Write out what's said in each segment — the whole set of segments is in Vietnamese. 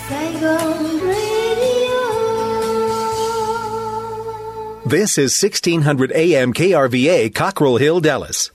Sài Gòn Radio. This is 1600 AM KRVA, Cockrell Hill, Dallas.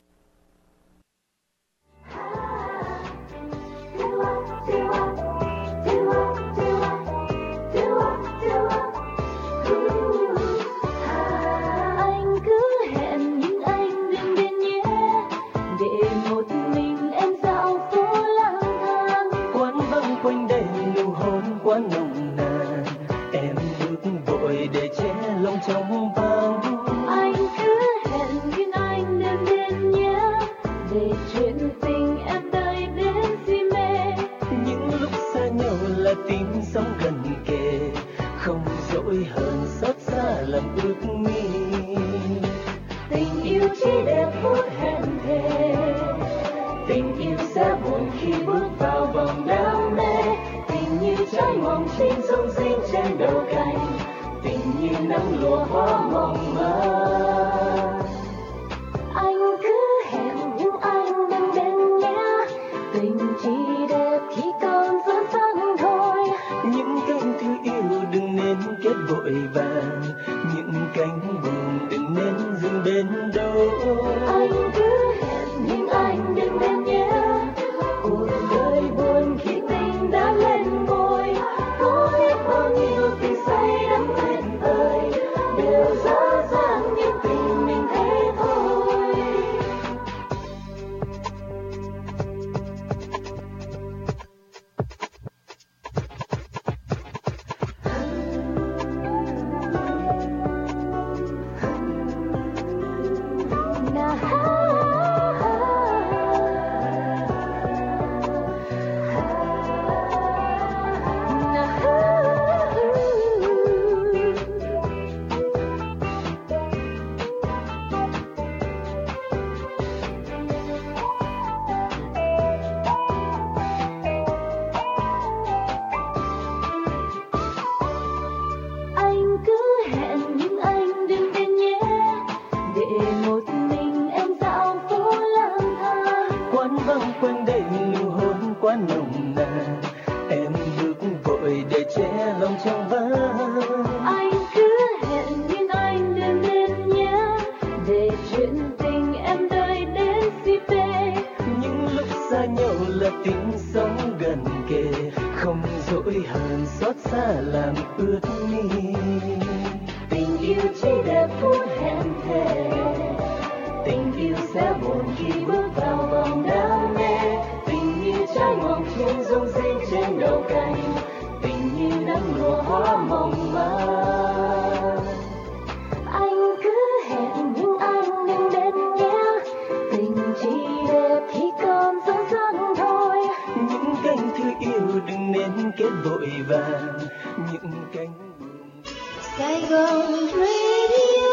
Sài Gòn Radio.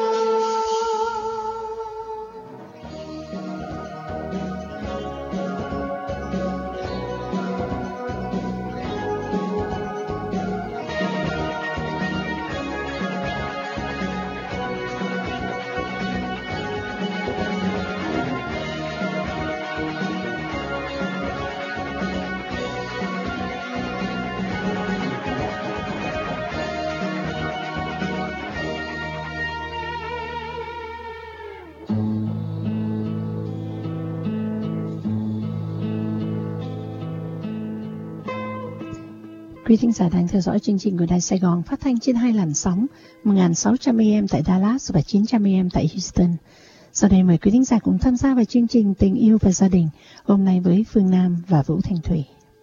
Quý thính giả đang theo dõi chương trình của Đài Sài Gòn phát thanh trên hai làn sóng 1600 AM tại Dallas và 900 AM tại Houston. Sau đây mời quý thính giả cùng tham gia vào chương trình Tình yêu và gia đình hôm nay với Phương Nam và Vũ Thanh Thủy.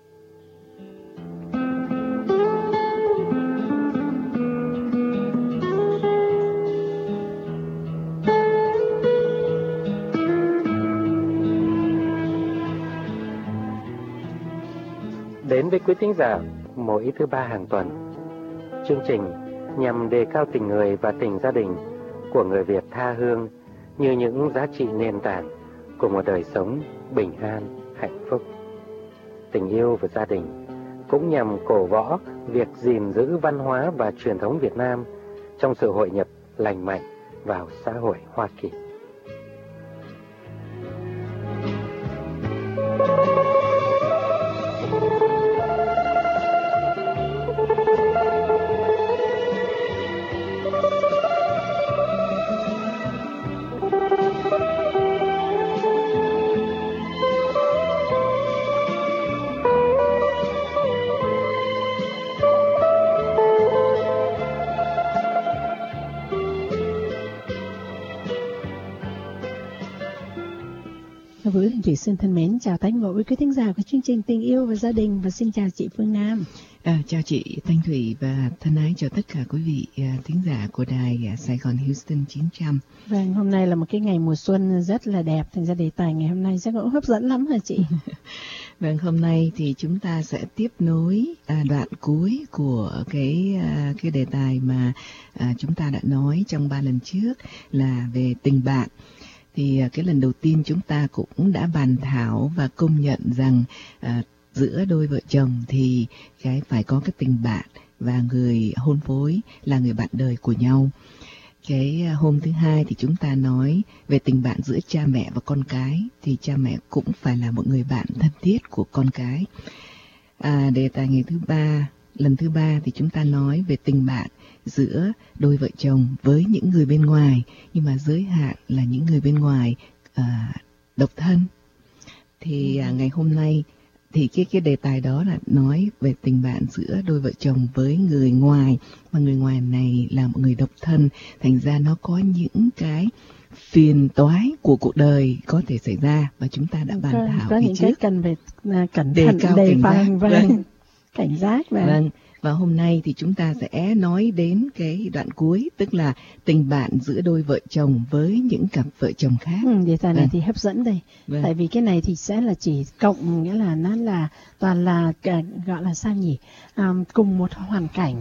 Đến với quý thính giả mỗi thứ ba hàng tuần, chương trình nhằm đề cao tình người và tình gia đình của người Việt tha hương như những giá trị nền tảng của một đời sống bình an, hạnh phúc. Tình yêu và gia đình cũng nhằm cổ võ việc gìn giữ văn hóa và truyền thống Việt Nam trong sự hội nhập lành mạnh vào xã hội Hoa Kỳ. Hữu Thanh Thủy xin thân mến chào tái ngộ với quý thính giả của chương trình Tình Yêu và Gia Đình, và xin chào chị Phương Nam. Chào chị Thanh Thủy và thân ái chào tất cả quý vị thính giả của đài Sài Gòn Houston 900. Vâng, hôm nay là một cái ngày mùa xuân rất là đẹp, thành ra đề tài ngày hôm nay chắc cũng hấp dẫn lắm hả chị? Vâng, hôm nay thì chúng ta sẽ tiếp nối đoạn cuối của cái đề tài mà chúng ta đã nói trong 3 lần trước là về tình bạn. Thì cái lần đầu tiên chúng ta cũng đã bàn thảo và công nhận rằng giữa đôi vợ chồng thì phải có cái tình bạn và người hôn phối là người bạn đời của nhau. Cái hôm thứ hai thì chúng ta nói về tình bạn giữa cha mẹ và con cái, thì cha mẹ cũng phải là một người bạn thân thiết của con cái. Đề tài ngày thứ ba, lần thứ ba thì chúng ta nói về tình bạn giữa đôi vợ chồng với những người bên ngoài, nhưng mà giới hạn là những người bên ngoài độc thân. Thì ngày hôm nay thì cái đề tài đó là nói về tình bạn giữa đôi vợ chồng với người ngoài, mà người ngoài này là một người độc thân, thành ra nó có những cái phiền toái của cuộc đời có thể xảy ra, và chúng ta đã bàn thảo có những trước. cái cần phải cẩn thận, đề phòng và cảnh giác. Vâng. Và hôm nay thì chúng ta sẽ nói đến cái đoạn cuối, tức là tình bạn giữa đôi vợ chồng với những cặp vợ chồng khác. Đề tài này thì hấp dẫn đây. Tại vì cái này thì sẽ là chỉ cộng, nghĩa là nó là toàn là gọi là sao nhỉ? Cùng một hoàn cảnh,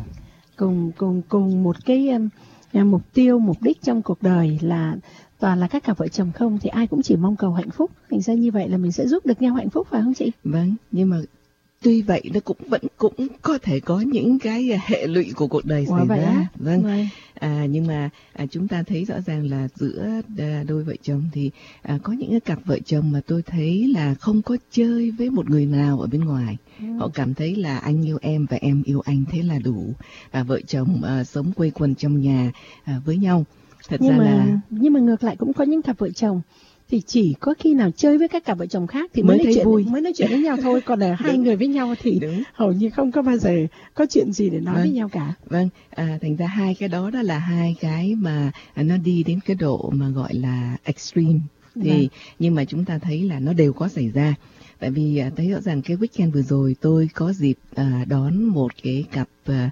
cùng một cái mục tiêu, mục đích trong cuộc đời là toàn là các cặp vợ chồng không, thì ai cũng chỉ mong cầu hạnh phúc. Thành ra như vậy là mình sẽ giúp được nhau hạnh phúc, phải không chị? Vâng, nhưng mà tuy vậy nó vẫn có thể có những cái hệ lụy của cuộc đời xảy ra. Vâng. Nhưng mà chúng ta thấy rõ ràng là giữa đôi vợ chồng thì có những cái cặp vợ chồng mà tôi thấy là không có chơi với một người nào ở bên ngoài. Họ cảm thấy là anh yêu em và em yêu anh, thế là đủ. Vợ chồng sống quây quần trong nhà với nhau. Nhưng mà ngược lại cũng có những cặp vợ chồng thì chỉ có khi nào chơi với các cặp vợ chồng khác thì mới nói chuyện với nhau thôi, còn là hai người với nhau thì hầu như không có bao giờ có chuyện gì để nói với nhau cả. Vâng, thành ra hai cái đó là hai cái mà nó đi đến cái độ mà gọi là extreme. Thì nhưng mà chúng ta thấy là nó đều có xảy ra. Tại vì thấy rõ ràng cái weekend vừa rồi tôi có dịp đón một cái cặp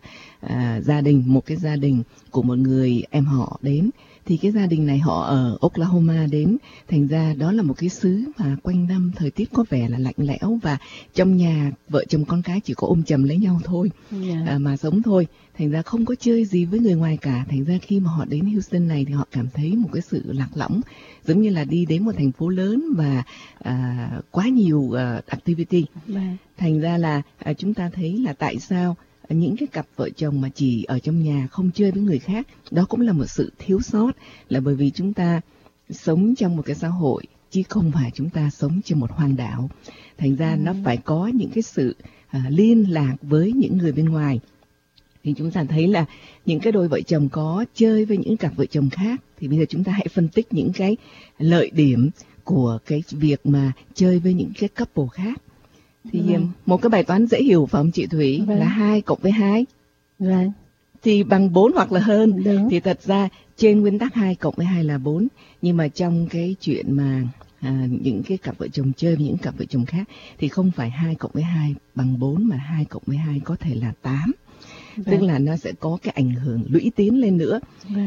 gia đình, một cái gia đình của một người em họ đến. Thì cái gia đình này họ ở Oklahoma đến, thành ra đó là một cái xứ mà quanh năm thời tiết có vẻ là lạnh lẽo, và trong nhà vợ chồng con cái chỉ có ôm chầm lấy nhau thôi, mà sống thôi. Thành ra không có chơi gì với người ngoài cả. Thành ra khi mà họ đến Houston này thì họ cảm thấy một cái sự lạc lõng, giống như là đi đến một thành phố lớn và quá nhiều activity. Thành ra là chúng ta thấy là tại sao những cái cặp vợ chồng mà chỉ ở trong nhà không chơi với người khác, đó cũng là một sự thiếu sót, là bởi vì chúng ta sống trong một cái xã hội chứ không phải chúng ta sống trên một hoang đảo. Thành ra nó phải có những cái sự liên lạc với những người bên ngoài. Thì chúng ta thấy là những cái đôi vợ chồng có chơi với những cặp vợ chồng khác, thì bây giờ chúng ta hãy phân tích những cái lợi điểm của cái việc mà chơi với những cái couple khác. Thì một cái bài toán dễ hiểu phải không chị Thủy? Là 2 cộng với 2 thì bằng 4 hoặc là hơn. Thì thật ra trên nguyên tắc 2 cộng với 2 là 4. Nhưng mà trong cái chuyện mà những cái cặp vợ chồng chơi với những cặp vợ chồng khác thì không phải 2 cộng với 2 bằng 4, mà 2 cộng với 2 có thể là 8. Tức là nó sẽ có cái ảnh hưởng lũy tiến lên nữa.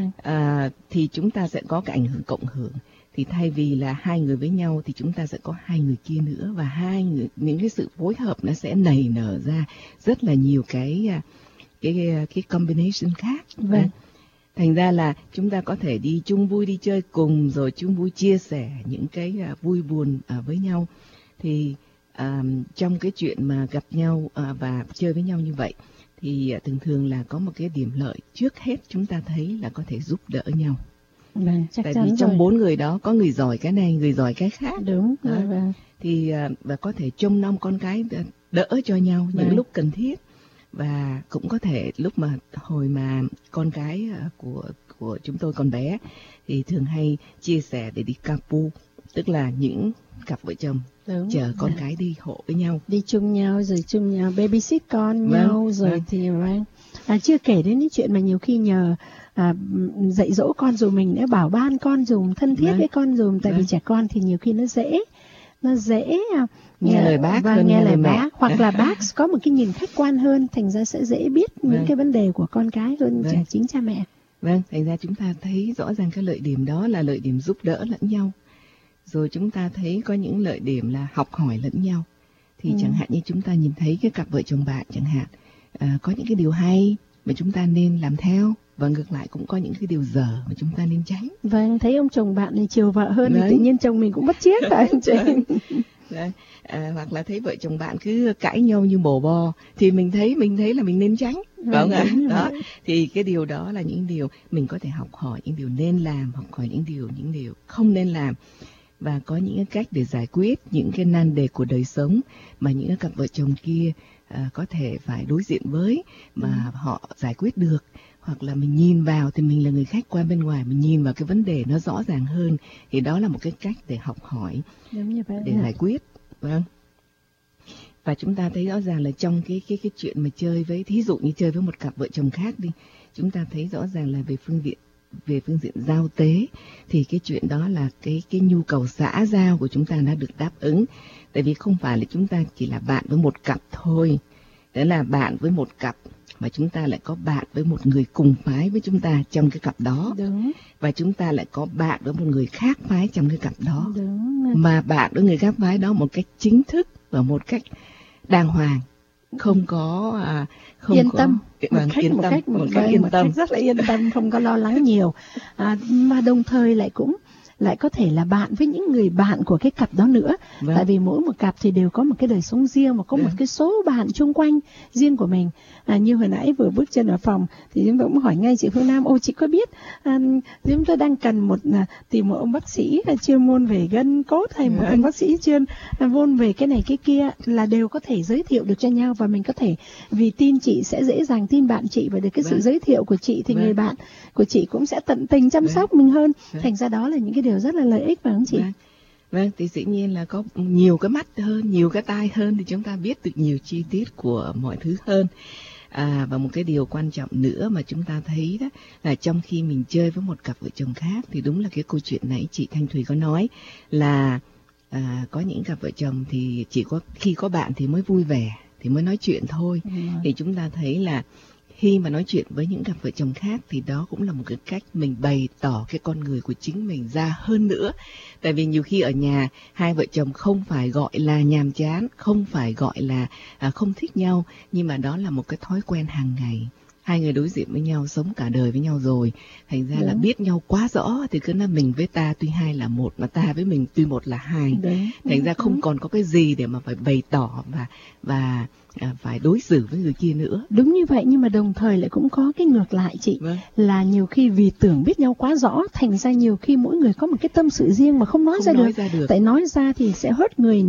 Thì chúng ta sẽ có cái ảnh hưởng cộng hưởng. Thì thay vì là hai người với nhau thì chúng ta sẽ có hai người kia nữa, và hai người, những cái sự phối hợp nó sẽ nảy nở ra rất là nhiều cái combination khác. Thành ra là chúng ta có thể đi chung vui, đi chơi cùng, rồi chung vui chia sẻ những cái vui buồn với nhau. Thì trong cái chuyện mà gặp nhau và chơi với nhau như vậy thì thường thường là có một cái điểm lợi. Trước hết chúng ta thấy là có thể giúp đỡ nhau. Tại vì trong 4 người đó có người giỏi cái này, người giỏi cái khác. Thì và có thể trông nom con cái, đỡ cho nhau những lúc cần thiết. Và cũng có thể lúc mà hồi mà con cái của chúng tôi còn bé thì thường hay chia sẻ để đi carpool, tức là những cặp vợ chồng chở con cái đi hộ với nhau, đi chung nhau, rồi chung nhau babysit con nhau, rồi thì chưa kể đến những chuyện mà nhiều khi nhờ dạy dỗ con dùm mình, để bảo ban con dùm, thân thiết với con dùm. Tại vì trẻ con thì nhiều khi nó dễ nó dễ nghe lời bác và hơn nghe lời mẹ. bác, hoặc là bác có một cái nhìn khách quan hơn, thành ra sẽ dễ biết những cái vấn đề của con cái hơn chính cha mẹ. Vâng, thành ra chúng ta thấy rõ ràng cái lợi điểm đó là lợi điểm giúp đỡ lẫn nhau. Rồi chúng ta thấy có những lợi điểm là học hỏi lẫn nhau. Thì chẳng hạn như chúng ta nhìn thấy cái cặp vợ chồng bạn chẳng hạn, có những cái điều hay mà chúng ta nên làm theo, và ngược lại cũng có những cái điều dở mà chúng ta nên tránh. Vâng, thấy ông chồng bạn này chiều vợ hơn thì tự nhiên chồng mình cũng bắt chước phải không chị? Hoặc là thấy vợ chồng bạn cứ cãi nhau như bò bo thì mình thấy là mình nên tránh, phải không ạ? Đó, thì cái điều đó là những điều mình có thể học hỏi, những điều nên làm, học hỏi những điều không nên làm, và có những cái cách để giải quyết những cái nan đề của đời sống mà những cái cặp vợ chồng kia có thể phải đối diện với mà họ giải quyết được. Hoặc là mình nhìn vào thì mình là người khách quan bên ngoài, mình nhìn vào cái vấn đề nó rõ ràng hơn, thì đó là một cái cách để học hỏi, để giải quyết. Vâng. Và chúng ta thấy rõ ràng là trong cái chuyện mà chơi với, thí dụ như chơi với một cặp vợ chồng khác đi, chúng ta thấy rõ ràng là về phương diện giao tế thì cái chuyện đó là cái nhu cầu xã giao của chúng ta đã được đáp ứng. Tại vì không phải là chúng ta chỉ là bạn với một cặp thôi, đó là bạn với một cặp, mà chúng ta lại có bạn với một người cùng phái với chúng ta trong cái cặp đó. Đúng. Và chúng ta lại có bạn với một người khác phái trong cái cặp đó. Đúng. Mà bạn với người khác phái đó một cách chính thức và một cách đàng hoàng, không có yên tâm, một cách yên tâm, rất là yên tâm, không có lo lắng nhiều, mà đồng thời lại có thể là bạn với những người bạn của cái cặp đó nữa. Tại vì mỗi một cặp thì đều có một cái đời sống riêng và có một cái số bạn chung quanh riêng của mình. Như hồi nãy vừa bước chân ở phòng thì chúng tôi cũng hỏi ngay chị Phương Nam, chị có biết chúng tôi đang cần tìm một ông bác sĩ chuyên môn về gân cốt, hay một ông bác sĩ chuyên môn về cái này cái kia, là đều có thể giới thiệu được cho nhau, và mình có thể vì tin chị sẽ dễ dàng tin bạn chị, và được cái sự giới thiệu của chị thì người bạn của chị cũng sẽ tận tình chăm sóc mình hơn. Thành ra đó là những cái điều rất là lợi ích, phải không chị? Vâng, thì dĩ nhiên là có nhiều cái mắt hơn, nhiều cái tai hơn thì chúng ta biết được nhiều chi tiết của mọi thứ hơn. Và một cái điều quan trọng nữa mà chúng ta thấy đó là trong khi mình chơi với một cặp vợ chồng khác thì đúng là cái câu chuyện nãy chị Thanh Thùy có nói là có những cặp vợ chồng thì chỉ có khi có bạn thì mới vui vẻ, thì mới nói chuyện thôi. Thì chúng ta thấy là khi mà nói chuyện với những cặp vợ chồng khác thì đó cũng là một cái cách mình bày tỏ cái con người của chính mình ra hơn nữa. Tại vì nhiều khi ở nhà hai vợ chồng không phải gọi là nhàm chán, không phải gọi là không thích nhau, nhưng mà đó là một cái thói quen hàng ngày. Hai người đối diện với nhau, sống cả đời với nhau rồi, thành ra là biết nhau quá rõ, thì cứ nói mình với ta tuy hai là một, mà ta với mình tuy một là hai. Thành ra không còn có cái gì để mà phải bày tỏ và phải đối xử với người kia nữa. Đúng như vậy, nhưng mà đồng thời lại cũng có cái ngược lại chị. Là nhiều khi vì tưởng biết nhau quá rõ, thành ra nhiều khi mỗi người có một cái tâm sự riêng mà không nói ra được. Tại nói ra thì sẽ hurt người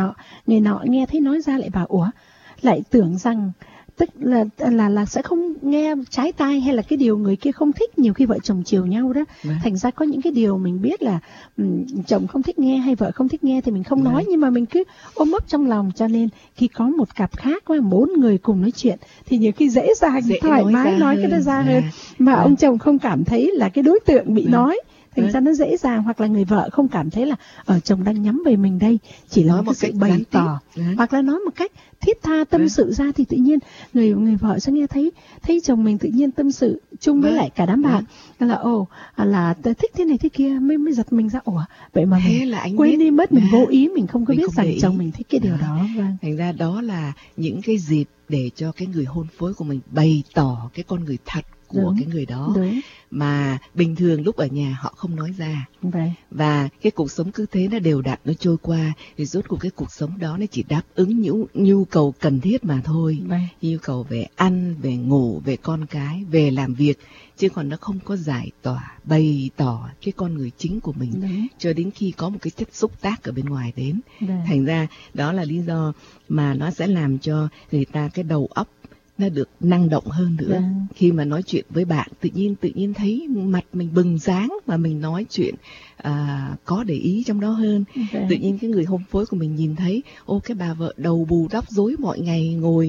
nọ nghe thấy nói ra lại bảo lại tưởng rằng tức là sẽ không nghe trái tai, hay là cái điều người kia không thích. Nhiều khi vợ chồng chiều nhau đó, thành ra có những cái điều mình biết là chồng không thích nghe hay vợ không thích nghe thì mình không nói, nhưng mà mình cứ ôm ấp trong lòng. Cho nên khi có một cặp khác, 4 người cùng nói chuyện thì nhiều khi dễ dàng, thoải mái nói cái đó ra hơn, mà ông chồng không cảm thấy là cái đối tượng bị nói. Thành ra nó dễ dàng, hoặc là người vợ không cảm thấy là chồng đang nhắm về mình đây, chỉ là một sự bày tỏ, hoặc là nói một cách thiết tha tâm sự ra, thì tự nhiên người vợ sẽ nghe thấy chồng mình tự nhiên tâm sự chung với lại cả đám bạn là là thích thế này thế kia, mới giật mình ra vậy mà mình quên đi mất, mình vô ý, mình không có biết rằng chồng mình thích cái điều đó. Thành ra đó là những cái dịp để cho cái người hôn phối của mình bày tỏ cái con người thật của cái người đó, mà bình thường lúc ở nhà họ không nói ra. Và cái cuộc sống cứ thế nó đều đặn, nó trôi qua, thì rốt cuộc cái cuộc sống đó nó chỉ đáp ứng những nhu cầu cần thiết mà thôi. Nhu cầu về ăn, về ngủ, về con cái, về làm việc, chứ còn nó không có giải tỏa, bày tỏ cái con người chính của mình cho đến khi có một cái chất xúc tác ở bên ngoài đến. Thành ra đó là lý do mà nó sẽ làm cho người ta cái đầu óc nó được năng động hơn nữa. Khi mà nói chuyện với bạn, tự nhiên thấy mặt mình bừng sáng, mà mình nói chuyện có để ý trong đó hơn. Tự nhiên cái người hôn phối của mình nhìn thấy cái bà vợ đầu bù tóc rối mọi ngày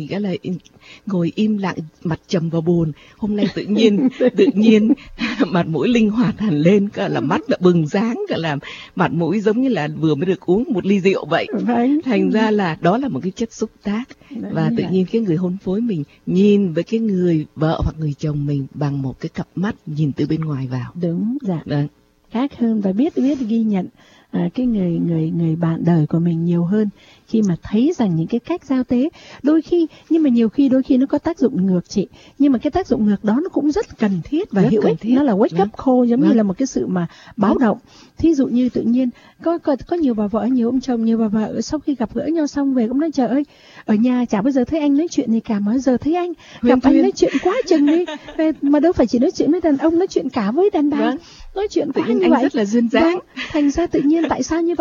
ngồi im lặng, mặt trầm và buồn, hôm nay tự nhiên mặt mũi linh hoạt hẳn lên, cả là mắt đã bừng sáng, cả là mặt mũi giống như là vừa mới được uống một ly rượu vậy. Thành ra là đó là một cái chất xúc tác. Và tự nhiên cái người hôn phối mình nhìn với cái người vợ hoặc người chồng mình bằng một cái cặp mắt nhìn từ bên ngoài vào. Đúng, dạ. Khác hơn và biết ghi nhận cái người bạn đời của mình nhiều hơn, khi mà thấy rằng những cái cách giao tế đôi khi nó có tác dụng ngược chị, nhưng mà cái tác dụng ngược đó nó cũng rất cần thiết và hữu ích. Nó là wake up call, giống như là một cái sự mà báo động. Thí dụ như tự nhiên có nhiều bà vợ, nhiều ông chồng, nhiều bà vợ sau khi gặp gỡ nhau xong về cũng nói trời ơi, ở nhà chả bao giờ thấy anh nói chuyện gì cả, mà giờ thấy anh gặp anh nói chuyện quá chừng đi, mà đâu phải chỉ nói chuyện với đàn ông, nói chuyện cả với đàn bà. Nói chuyện quá như vậy, rất là duyên dáng. Thành ra tự nhiên tại sao như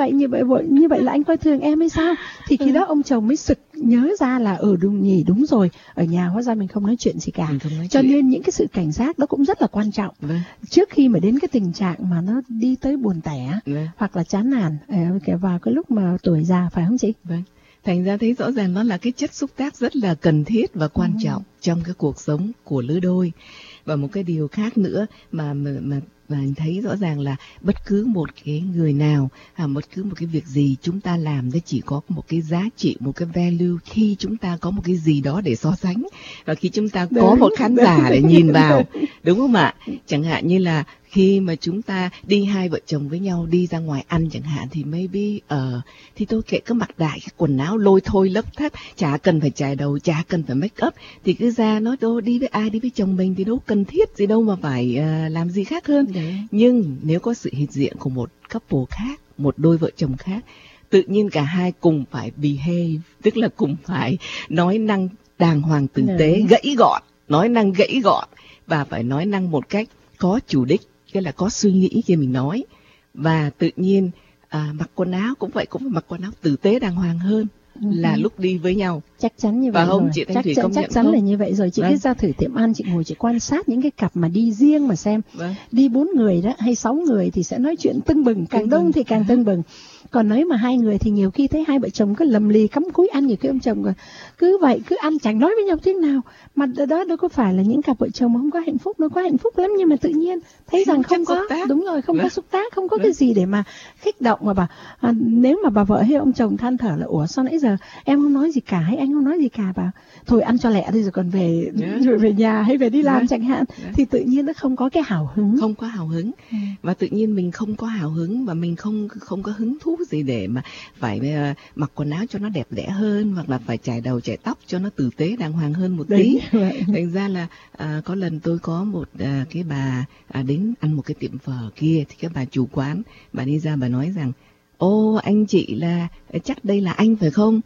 vậy là anh coi thường em hay sao? Thì khi đó ông chồng mới sực nhớ ra là đúng rồi, ở nhà hóa ra mình không nói chuyện gì cả. Cho nên những cái sự cảnh giác đó cũng rất là quan trọng. Trước khi mà đến cái tình trạng mà nó đi tới buồn tẻ hoặc là chán nản vào cái lúc mà tuổi già, phải không chị? Thành ra thấy rõ ràng nó là cái chất xúc tác rất là cần thiết và quan trọng trong cái cuộc sống của lứa đôi. Và một cái điều khác nữa mà anh thấy rõ ràng là bất cứ một cái người nào, bất cứ một cái việc gì chúng ta làm, nó chỉ có một cái giá trị, một cái value khi chúng ta có một cái gì đó để so sánh, và khi chúng ta có một khán giả để nhìn vào, đúng không ạ? Chẳng hạn như là khi mà chúng ta đi hai vợ chồng với nhau đi ra ngoài ăn chẳng hạn, thì maybe thì tôi kệ cứ mặc đại cái quần áo lôi thôi lấp thắt, chả cần phải chải đầu, chả cần phải make up, thì cứ ra nói đi với ai, đi với chồng mình thì đâu cần thiết gì đâu mà phải làm gì khác hơn. Nhưng nếu có sự hiện diện của một couple khác, một đôi vợ chồng khác, tự nhiên cả hai cùng phải behave, tức là cùng phải nói năng đàng hoàng tử tế, gãy gọn, nói năng gãy gọn, và phải nói năng một cách có chủ đích, tức là có suy nghĩ khi mình nói. Và tự nhiên mặc quần áo cũng vậy, cũng phải mặc quần áo tử tế đàng hoàng hơn là lúc đi với nhau. Chắc chắn như vậy rồi. Chị Thanh Thủy công nhận chắc chắn không? Là như vậy rồi. Chị cứ ra thử tiệm ăn, chị ngồi chị quan sát những cái cặp mà đi riêng mà xem. Đi 4 người đó hay 6 người thì sẽ nói chuyện tưng bừng, càng đông thì càng tưng bừng. Còn nếu mà 2 người thì nhiều khi thấy hai vợ chồng cứ lầm lì cắm cúi ăn, nhiều khi ông chồng cứ vậy cứ ăn chẳng nói với nhau tiếng nào. Mà đó đâu có phải là những cặp vợ chồng mà không có hạnh phúc, nó có hạnh phúc lắm, nhưng mà tự nhiên thấy rằng không có, đúng rồi, không có xúc tác, không có cái gì để mà khích động mà nếu mà bà vợ hay ông chồng than thở là ủa sao nãy giờ em không nói gì cả hay anh không nói gì cả, bảo thôi ăn cho lẹ đi rồi còn về nhà hay về đi làm chẳng hạn, thì tự nhiên nó không có cái hào hứng, không có hào hứng. Và tự nhiên mình không có hào hứng và mình không có hứng thú gì để mà phải mặc quần áo cho nó đẹp đẽ hơn, hoặc là phải chải đầu chải tóc cho nó tử tế đàng hoàng hơn một tí. Thành ra là có lần tôi có một cái bà đến ăn một cái tiệm phở kia, thì cái bà chủ quán, bà đi ra bà nói rằng ô anh chị là chắc đây là anh phải không?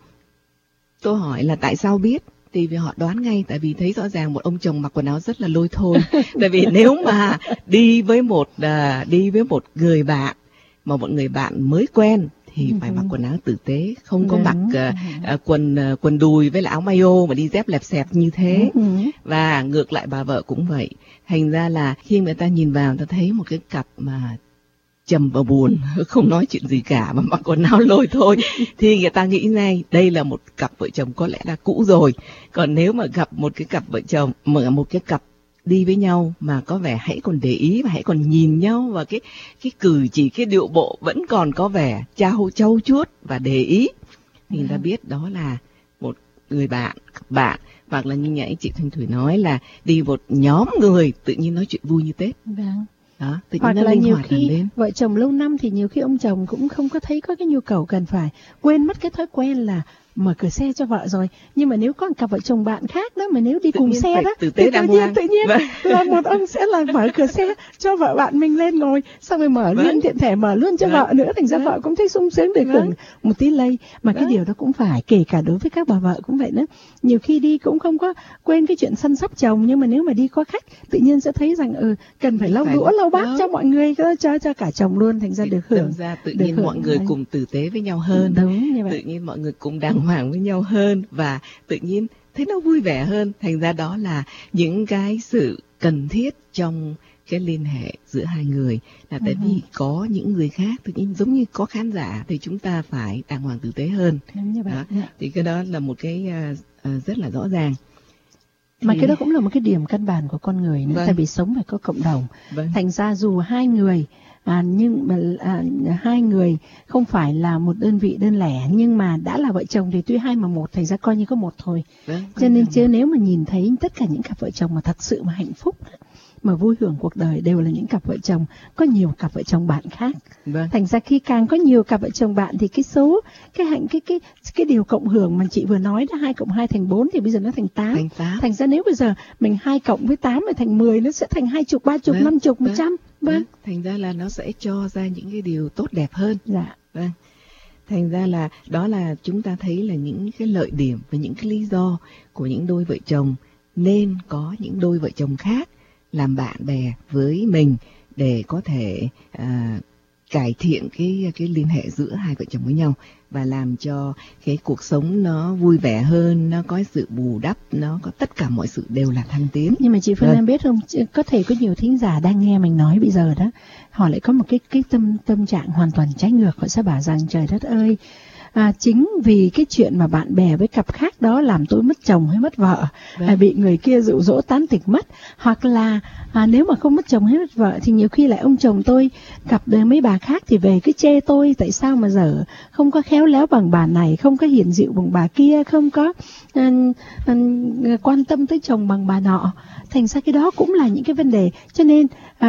Tôi hỏi là tại sao biết? Thì vì họ đoán ngay, tại vì thấy rõ ràng một ông chồng mặc quần áo rất là lôi thôi. Tại vì nếu mà đi với một người bạn mà một người bạn mới quen thì phải mặc quần áo tử tế, không có mặc quần đùi với là áo mayo mà đi dép lẹp xẹp như thế. Và ngược lại bà vợ cũng vậy. Thành ra là khi người ta nhìn vào, người ta thấy một cái cặp mà trầm và buồn, không nói chuyện gì cả mà mặc quần áo lôi thôi, thì người ta nghĩ ngay đây là một cặp vợ chồng có lẽ là cũ rồi. Còn nếu mà gặp một cái cặp vợ chồng, một cái cặp đi với nhau mà có vẻ hãy còn để ý và hãy còn nhìn nhau, và cái cử chỉ, cái điệu bộ vẫn còn có vẻ trau chuốt và để ý, thì người ta biết đó là một người bạn, hoặc là như nãy chị Thanh Thủy nói là đi một nhóm người tự nhiên nói chuyện vui như Tết. Đó, hoặc là nhiều khi vợ chồng lâu năm thì nhiều khi ông chồng cũng không có thấy có cái nhu cầu cần phải, quên mất cái thói quen là mở cửa xe cho vợ rồi. Nhưng mà nếu có một cặp vợ chồng bạn khác đó, mà nếu đi cùng xe đó thì tự nhiên là một ông sẽ là mở cửa xe cho vợ bạn mình lên ngồi, xong rồi mở luôn, tiện thể mở luôn cho vợ nữa, thành ra vợ cũng thấy sung sướng được hưởng một tí lây. Mà cái điều đó cũng phải kể cả đối với các bà vợ cũng vậy nữa. Nhiều khi đi cũng không có quên cái chuyện săn sóc chồng, nhưng mà nếu mà đi có khách tự nhiên sẽ thấy rằng cần phải lau đũa lau bát cho mọi người, cho cả chồng luôn, thành ra được hưởng. Tự nhiên mọi người cùng tử tế với nhau hơn. Đúng như vậy. Tự nhiên mọi người cùng đàng hoàng với nhau hơn, và tự nhiên thấy nó vui vẻ hơn. Thành ra đó là những cái sự cần thiết trong cái liên hệ giữa hai người, là tại vì có những người khác tự nhiên giống như có khán giả thì chúng ta phải đàng hoàng tử tế hơn. Đúng như vậy. Thì cái đó là một cái rất là rõ ràng. Mà cái đó cũng là một cái điểm căn bản của con người nữa, tại vì sống phải có cộng đồng. Thành ra dù hai người nhưng mà hai người không phải là một đơn vị đơn lẻ, nhưng mà đã là vợ chồng thì tuy hai mà một, thành ra coi như có một thôi. Cho nên chứ nếu mà nhìn thấy tất cả những cặp vợ chồng mà thật sự mà hạnh phúc, mà vui hưởng cuộc đời đều là những cặp vợ chồng có nhiều cặp vợ chồng bạn khác. Thành ra khi càng có nhiều cặp vợ chồng bạn thì cái số cái điều cộng hưởng mà chị vừa nói đó, 2 cộng 2 thành 4 thì bây giờ nó thành 8. Thành ra nếu bây giờ mình 2 cộng với 8 thì thành 10, nó sẽ thành 20, 30, 50, 100. Thành ra là nó sẽ cho ra những cái điều tốt đẹp hơn. Dạ. Thành ra là đó là chúng ta thấy là những cái lợi điểm và những cái lý do của những đôi vợ chồng nên có những đôi vợ chồng khác làm bạn bè với mình để có thể cải thiện cái liên hệ giữa hai vợ chồng với nhau và làm cho cái cuộc sống nó vui vẻ hơn, nó có sự bù đắp, nó có tất cả mọi sự đều là thăng tiến. Nhưng mà chị Phương em biết không, có thể có nhiều thính giả đang nghe mình nói bây giờ đó, họ lại có một cái tâm trạng hoàn toàn trái ngược, họ sẽ bảo rằng trời đất ơi, chính vì cái chuyện mà bạn bè với cặp khác đó làm tôi mất chồng hay mất vợ, bị người kia dụ dỗ tán tỉnh mất, hoặc là nếu mà không mất chồng hay mất vợ thì nhiều khi lại ông chồng tôi gặp mấy bà khác thì về cứ chê tôi tại sao mà giờ không có khéo léo bằng bà này, không có hiền dịu bằng bà kia, không có quan tâm tới chồng bằng bà nọ. Thành ra cái đó cũng là những cái vấn đề. Cho nên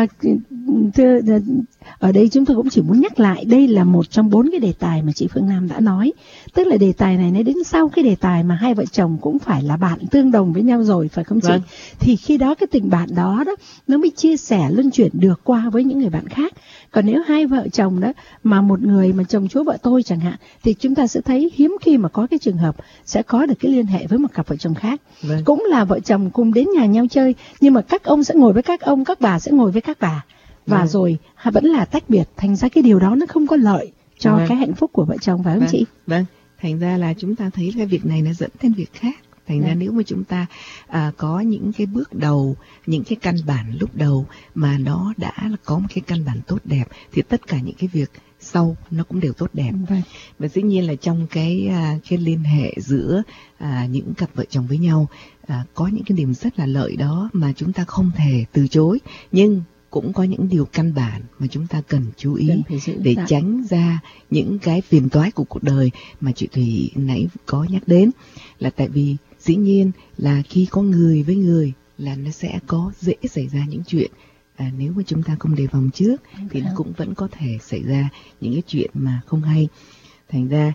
ở đây chúng tôi cũng chỉ muốn nhắc lại, đây là một trong 4 cái đề tài mà chị Phương Nam đã nói. Tức là đề tài này nó đến sau cái đề tài mà hai vợ chồng cũng phải là bạn tương đồng với nhau rồi, phải không chị? Thì khi đó cái tình bạn đó nó mới chia sẻ luân chuyển được qua với những người bạn khác. Còn nếu hai vợ chồng đó mà một người mà chồng chúa vợ tôi chẳng hạn, thì chúng ta sẽ thấy hiếm khi mà có cái trường hợp sẽ có được cái liên hệ với một cặp vợ chồng khác. Cũng là vợ chồng cùng đến nhà nhau chơi, nhưng mà các ông sẽ ngồi với các ông, các bà sẽ ngồi với các bà, và rồi vẫn là tách biệt. Thành ra cái điều đó nó không có lợi cho cái hạnh phúc của vợ chồng, phải không chị? Thành ra là chúng ta thấy cái việc này nó dẫn đến việc khác. Thành ra nếu mà chúng ta có những cái bước đầu, những cái căn bản lúc đầu mà nó đã có một cái căn bản tốt đẹp, thì tất cả những cái việc sau nó cũng đều tốt đẹp. Và dĩ nhiên là trong cái liên hệ giữa những cặp vợ chồng với nhau, có những cái điểm rất là lợi đó mà chúng ta không thể từ chối, nhưng cũng có những điều căn bản mà chúng ta cần chú ý để tránh ra những cái phiền toái của cuộc đời mà chị Thủy nãy có nhắc đến. Là tại vì dĩ nhiên là khi có người với người là nó sẽ có dễ xảy ra những chuyện, nếu mà chúng ta không đề phòng trước thì nó cũng vẫn có thể xảy ra những cái chuyện mà không hay. Thành ra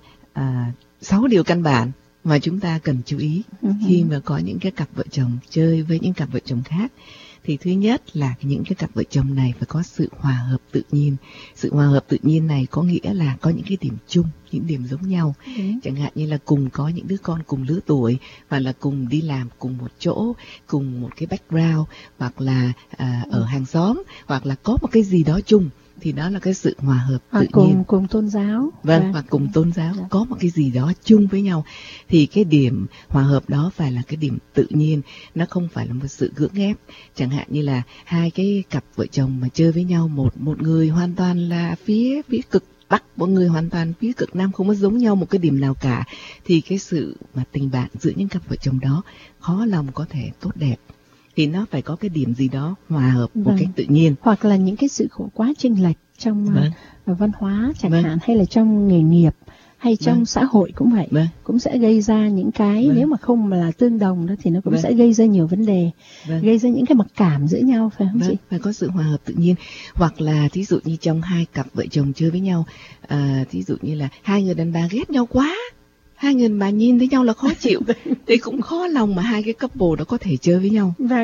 6 điều căn bản mà chúng ta cần chú ý khi mà có những cái cặp vợ chồng chơi với những cặp vợ chồng khác. Thì thứ nhất là những cái cặp vợ chồng này phải có sự hòa hợp tự nhiên. Sự hòa hợp tự nhiên này có nghĩa là có những cái điểm chung, những điểm giống nhau. Chẳng hạn như là cùng có những đứa con cùng lứa tuổi, hoặc là cùng đi làm cùng một chỗ, cùng một cái background, hoặc là ở hàng xóm, hoặc là có một cái gì đó chung. Thì đó là cái sự hòa hợp tự nhiên. Cùng tôn giáo. Hoặc cùng tôn giáo, có một cái gì đó chung với nhau. Thì cái điểm hòa hợp đó phải là cái điểm tự nhiên, nó không phải là một sự cưỡng ép. Chẳng hạn như là hai cái cặp vợ chồng mà chơi với nhau, một người hoàn toàn là phía cực Bắc, một người hoàn toàn phía cực Nam, không có giống nhau một cái điểm nào cả, thì cái sự mà tình bạn giữa những cặp vợ chồng đó khó lòng có thể tốt đẹp. Thì nó phải có cái điểm gì đó hòa hợp một cách tự nhiên. Hoặc là những cái sự quá chênh lệch trong văn hóa chẳng hạn, hay là trong nghề nghiệp, hay trong xã hội cũng vậy, cũng sẽ gây ra những cái nếu mà không mà là tương đồng đó thì nó cũng sẽ gây ra nhiều vấn đề, gây ra những cái mặc cảm giữa nhau, phải không chị? Phải có sự hòa hợp tự nhiên. Hoặc là thí dụ như trong hai cặp vợ chồng chơi với nhau, thí dụ như là hai người đàn bà ghét nhau quá, hai người mà nhìn thấy nhau là khó chịu, thì cũng khó lòng mà hai cái couple đó có thể chơi với nhau. Và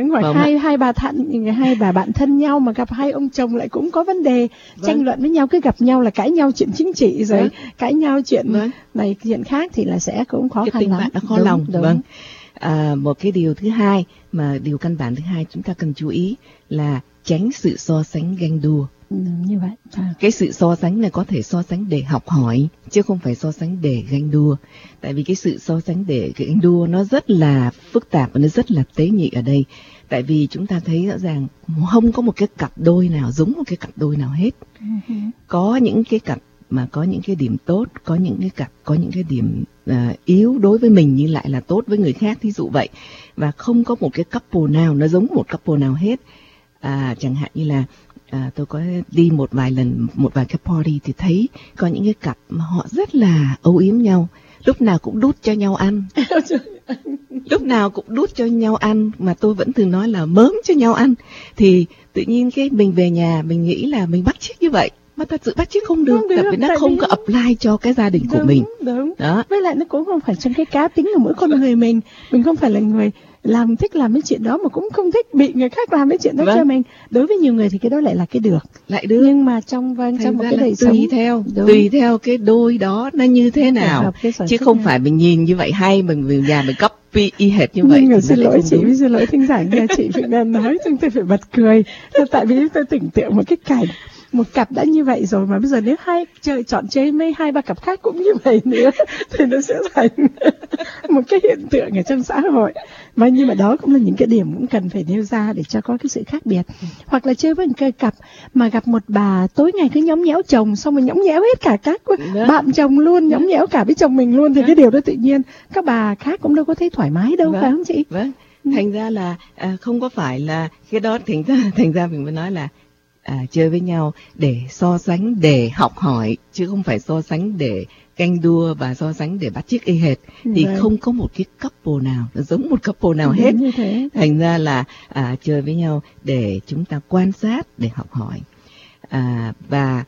hai bà bạn thân nhau mà gặp hai ông chồng lại cũng có vấn đề, tranh luận với nhau, cứ gặp nhau là cãi nhau chuyện chính trị, rồi cãi nhau chuyện này chuyện khác, thì là sẽ cũng khó khăn lắm. Nó khó lòng. Một cái điều thứ hai, mà điều căn bản thứ hai chúng ta cần chú ý là tránh sự so sánh ganh đua. Như vậy. Cái sự so sánh này có thể so sánh để học hỏi, chứ không phải so sánh để ganh đua. Tại vì cái sự so sánh để ganh đua nó rất là phức tạp và nó rất là tế nhị ở đây. Tại vì chúng ta thấy rõ ràng không có một cái cặp đôi nào giống một cái cặp đôi nào hết. Có những cái cặp mà có những cái điểm tốt, có những cái cặp có những cái điểm yếu đối với mình nhưng lại là tốt với người khác, thí dụ vậy. Và không có một cái couple nào nó giống một couple nào hết. Chẳng hạn như là tôi có đi một vài cái party thì thấy có những cái cặp mà họ rất là âu yếm nhau, lúc nào cũng đút cho nhau ăn. Lúc nào cũng đút cho nhau ăn, mà tôi vẫn thường nói là mớm cho nhau ăn. Thì tự nhiên cái mình về nhà mình nghĩ là mình bắt chước như vậy, mà thật sự bắt chước không được, tại vì nó không có apply cho cái gia đình của mình. Đúng. Đó. Với lại nó cũng không phải trong cái cá tính của mỗi con người mình không phải là người thích làm cái chuyện đó mà cũng không thích bị người khác làm cái chuyện đó cho mình. Đối với nhiều người thì cái đó lại là cái được. Nhưng mà trong một cái đời sống tùy theo cái đôi đó nó như thế nào, chứ không phải mình nhìn như vậy hay mình về nhà mình copy y hệt như vậy. Nhưng xin lỗi chị, xin lỗi thính giả, nghe chị Phượng Đan nói chúng tôi phải bật cười. Tại vì tôi tưởng tượng một cái cảnh một cặp đã như vậy rồi mà bây giờ nếu chọn chơi mấy 2-3 cặp khác cũng như vậy nữa thì nó sẽ thành một cái hiện tượng ở trong xã hội. Và nhưng mà đó cũng là những cái điểm cũng cần phải nêu ra để cho có cái sự khác biệt. Hoặc là chơi với một cái cặp mà gặp một bà tối ngày cứ nhõng nhẽo chồng, xong rồi nhõng nhẽo hết cả các bạn chồng luôn, nhõng nhẽo cả với chồng mình luôn, thì cái điều đó tự nhiên các bà khác cũng đâu có thấy thoải mái đâu, phải không chị? Vâng. Thành ra là không có phải là cái đó, thành ra mình mới nói là chơi với nhau để so sánh, để học hỏi, chứ không phải so sánh để ganh đua và so sánh để bắt chước y hệt. Thì không có một cái couple nào nó giống một couple nào hết. Thành ra là chơi với nhau để chúng ta quan sát, để học hỏi. Và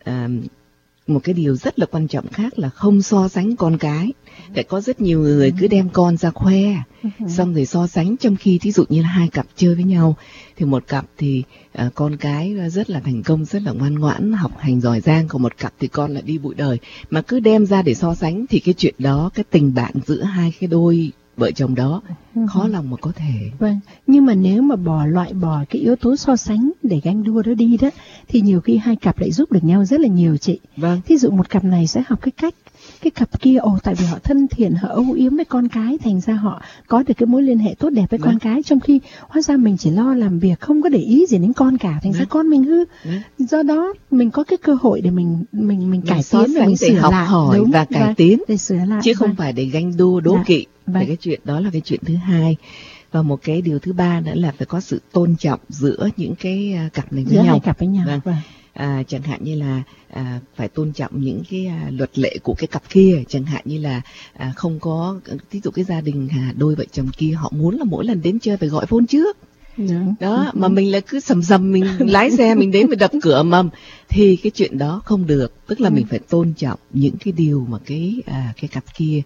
một cái điều rất là quan trọng khác là không so sánh con cái. Tại có rất nhiều người cứ đem con ra khoe, xong rồi so sánh, trong khi thí dụ như là 2 cặp chơi với nhau thì một cặp thì con cái rất là thành công, rất là ngoan ngoãn, học hành giỏi giang, còn một cặp thì con lại đi bụi đời. Mà cứ đem ra để so sánh thì cái chuyện đó, cái tình bạn giữa hai cái đôi vợ chồng đó khó lòng mà có thể. Vâng, nhưng mà nếu mà loại bỏ cái yếu tố so sánh để ganh đua đó đi đó, thì nhiều khi 2 cặp lại giúp được nhau rất là nhiều, chị. Vâng. Thí dụ một cặp này sẽ học cái cách, cái cặp kia tại vì họ thân thiện, họ âu yếm với con cái, thành ra họ có được cái mối liên hệ tốt đẹp với con cái, trong khi hóa ra mình chỉ lo làm việc, không có để ý gì đến con cả, thành ra con mình hư. Do đó mình có cái cơ hội để mình cải tiến và mình sửa học lại, hỏi và cải tiến, để sửa lại, chứ không phải để ganh đua đố kỵ. Thì cái chuyện đó là cái chuyện thứ hai. Và một cái điều thứ ba nữa là phải có sự tôn trọng giữa những cái cặp này với nhau. Hai cặp với nhau. Chẳng hạn như là phải tôn trọng những cái luật lệ của cái cặp kia. Chẳng hạn như là không có, ví dụ cái gia đình đôi vợ chồng kia họ muốn là mỗi lần đến chơi phải gọi phone trước. Đó, mà mình lại cứ sầm mình lái xe mình đến mình đập cửa mầm, thì cái chuyện đó không được. Tức là mình phải tôn trọng những cái điều mà cái cặp kia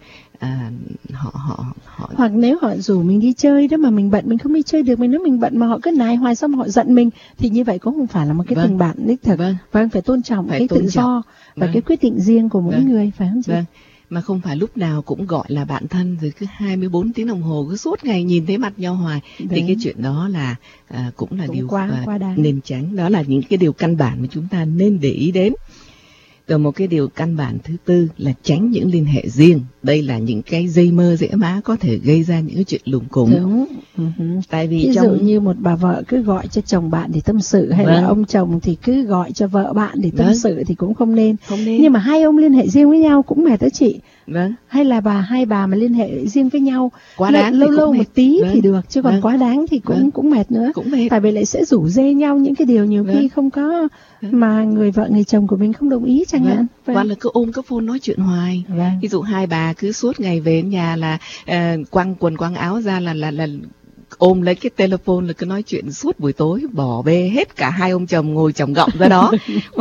họ hoặc nếu họ rủ mình đi chơi đó mà mình bận, mình không đi chơi được, mình nói mình bận mà họ cứ nài hoài, xong họ giận mình, thì như vậy cũng không phải là một cái tình bạn đích thực. Vâng, phải tôn trọng cái tự do và cái quyết định riêng của mỗi người, phải không chị? Mà không phải lúc nào cũng gọi là bạn thân rồi cứ 24 tiếng đồng hồ cứ suốt ngày nhìn thấy mặt nhau hoài. Thì cái chuyện đó là cũng là điều quá nên tránh. Đó là những cái điều căn bản mà chúng ta nên để ý đến. Rồi một cái điều căn bản thứ tư là tránh những liên hệ riêng. Đây là những cái dây mơ dễ má có thể gây ra những cái chuyện lùng cùng. Đúng. Tại vì ví dụ như một bà vợ cứ gọi cho chồng bạn để tâm sự, hay là ông chồng thì cứ gọi cho vợ bạn để tâm sự thì cũng không nên. Nhưng mà 2 ông liên hệ riêng với nhau cũng mệt đó chị. Hay là hai bà mà liên hệ riêng với nhau quá đáng lâu một tí thì được, chứ còn quá đáng thì cũng mệt nữa. Tại vì lại sẽ rủ rê nhau những cái điều nhiều khi không có, mà người vợ người chồng của mình không đồng ý chẳng hạn. Hoặc là cứ ôm cái phone nói chuyện hoài. Ví dụ 2 bà cứ suốt ngày về đến nhà là quăng quần quăng áo ra là ôm lấy cái telephone là cứ nói chuyện suốt buổi tối, bỏ bê hết cả 2 ông chồng ngồi chồng gọng ra đó.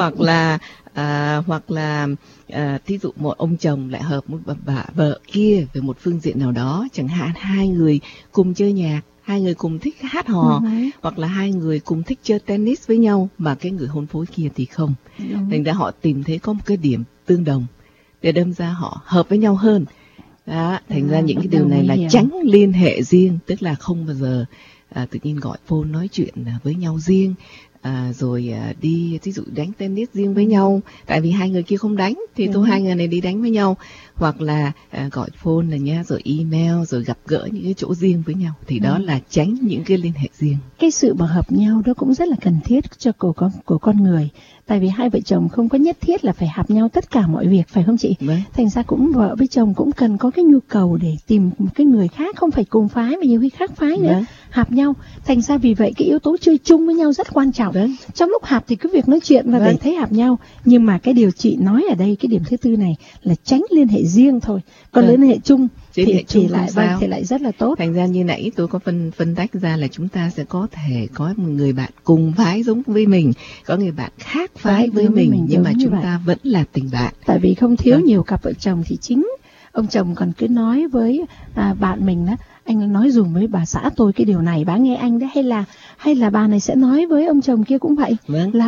Hoặc là thí dụ một ông chồng lại hợp một bà vợ kia về một phương diện nào đó, chẳng hạn 2 người cùng chơi nhạc, 2 người cùng thích hát hò, hoặc là 2 người cùng thích chơi tennis với nhau, mà cái người hôn phối kia thì không. Thành ra họ tìm thấy có một cái điểm tương đồng để đâm ra họ hợp với nhau hơn. Đó, thành ra những cái điều này là tránh liên hệ riêng, tức là không bao giờ tự nhiên gọi phone nói chuyện với nhau riêng. rồi đi ví dụ đánh tennis riêng với nhau, tại vì hai người kia không đánh thì thôi hai người này đi đánh với nhau, hoặc là gọi phone là nha, rồi email, rồi gặp gỡ những cái chỗ riêng với nhau, thì đó là tránh những cái liên hệ riêng. Cái sự mà hợp nhau đó cũng rất là cần thiết cho của con người, tại vì hai vợ chồng không có nhất thiết là phải hợp nhau tất cả mọi việc, phải không chị? Thành ra cũng vợ với chồng cũng cần có cái nhu cầu để tìm một cái người khác, không phải cùng phái mà nhiều khi khác phái nữa, hợp nhau. Thành ra vì vậy cái yếu tố chơi chung với nhau rất quan trọng. Trong lúc hợp thì cứ việc nói chuyện và để thấy hợp nhau, nhưng mà cái điều chị nói ở đây, cái điểm thứ tư này là tránh liên hệ riêng thôi, còn liên hệ chung thì lại rất là tốt. Thành ra như nãy tôi có phân tách ra là chúng ta sẽ có thể có một người bạn cùng phái giống với mình, có người bạn khác phái với mình, nhưng mà chúng ta vẫn là tình bạn. Tại vì không thiếu nhiều cặp vợ chồng thì chính ông chồng còn cứ nói với bạn mình đó, anh nói dùng với bà xã tôi cái điều này, bà nghe anh đấy, hay là bà này sẽ nói với ông chồng kia cũng vậy, là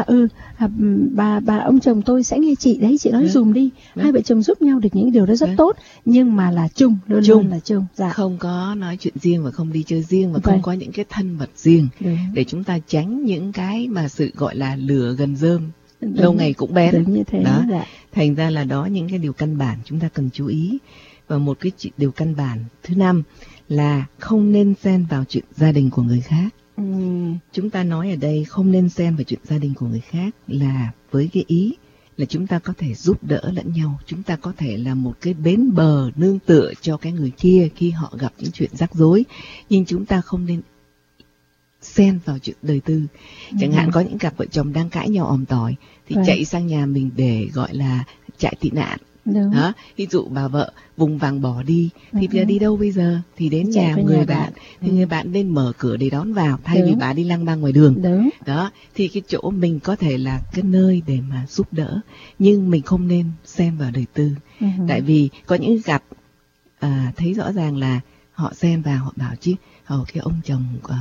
bà ông chồng tôi sẽ nghe chị đấy, chị nói dùng đi. Hai vợ chồng giúp nhau được những điều đó rất tốt, nhưng mà là chung, luôn là chung. Không có nói chuyện riêng và không đi chơi riêng và không có những cái thân mật riêng, để chúng ta tránh những cái mà sự gọi là lửa gần rơm lâu ngày cũng bén. Như thế đó. Thành ra là đó những cái điều căn bản chúng ta cần chú ý. Và một cái điều căn bản thứ 5 là không nên xen vào chuyện gia đình của người khác. Chúng ta nói ở đây không nên xen vào chuyện gia đình của người khác là với cái ý là chúng ta có thể giúp đỡ lẫn nhau, chúng ta có thể là một cái bến bờ nương tựa cho cái người kia khi họ gặp những chuyện rắc rối, nhưng chúng ta không nên xen vào chuyện đời tư. Chẳng hạn có những cặp vợ chồng đang cãi nhau òm tỏi thì chạy sang nhà mình để gọi là chạy tị nạn. Đó, ví dụ bà vợ vùng vàng bỏ đi thì bây giờ đi đâu bây giờ, thì đến nhà người bạn thì người bạn nên mở cửa để đón vào, thay vì bà đi lăng băng ngoài đường. Đó, thì cái chỗ mình có thể là cái nơi để mà giúp đỡ, nhưng mình không nên xen vào đời tư. Tại vì có những gặp thấy rõ ràng là họ xen vào, họ bảo chứ cái ông chồng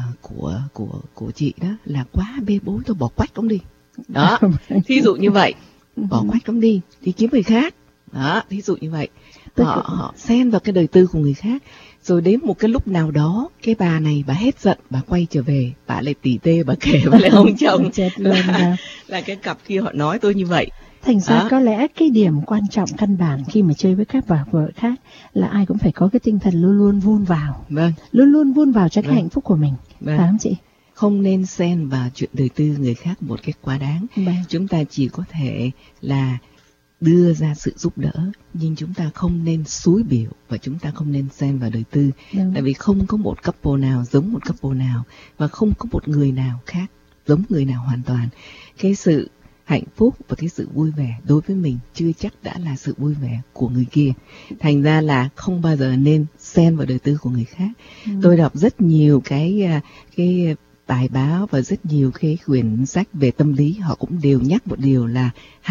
của chị đó là quá bê bối, tôi bỏ quách ông đi. Đó, thí dụ như vậy, bỏ quách ông đi thì kiếm người khác. Đó, thí dụ như vậy, họ xen vào cái đời tư của người khác, rồi đến một cái lúc nào đó cái bà này bà hết giận, bà quay trở về, bà lại tỉ tê, bà kể với lại ông chồng là cái cặp kia họ nói tôi như vậy. Thành ra có lẽ cái điểm quan trọng căn bản khi mà chơi với các bà vợ khác là ai cũng phải có cái tinh thần luôn luôn vun vào, luôn luôn vun vào cho cái hạnh phúc của mình, phải không chị? Không nên xen vào chuyện đời tư người khác một cách quá đáng. Chúng ta chỉ có thể là đưa ra sự giúp đỡ, nhưng chúng ta không nên xúi biểu và chúng ta không nên xen vào đời tư. Tại vì không có một couple nào giống một couple nào, và không có một người nào khác giống người nào hoàn toàn. Cái sự hạnh phúc và cái sự vui vẻ đối với mình chưa chắc đã là sự vui vẻ của người kia. Thành ra là không bao giờ nên xen vào đời tư của người khác. Tôi đọc rất nhiều cái bài báo và rất nhiều cái quyển sách về tâm lý, họ cũng đều nhắc một điều là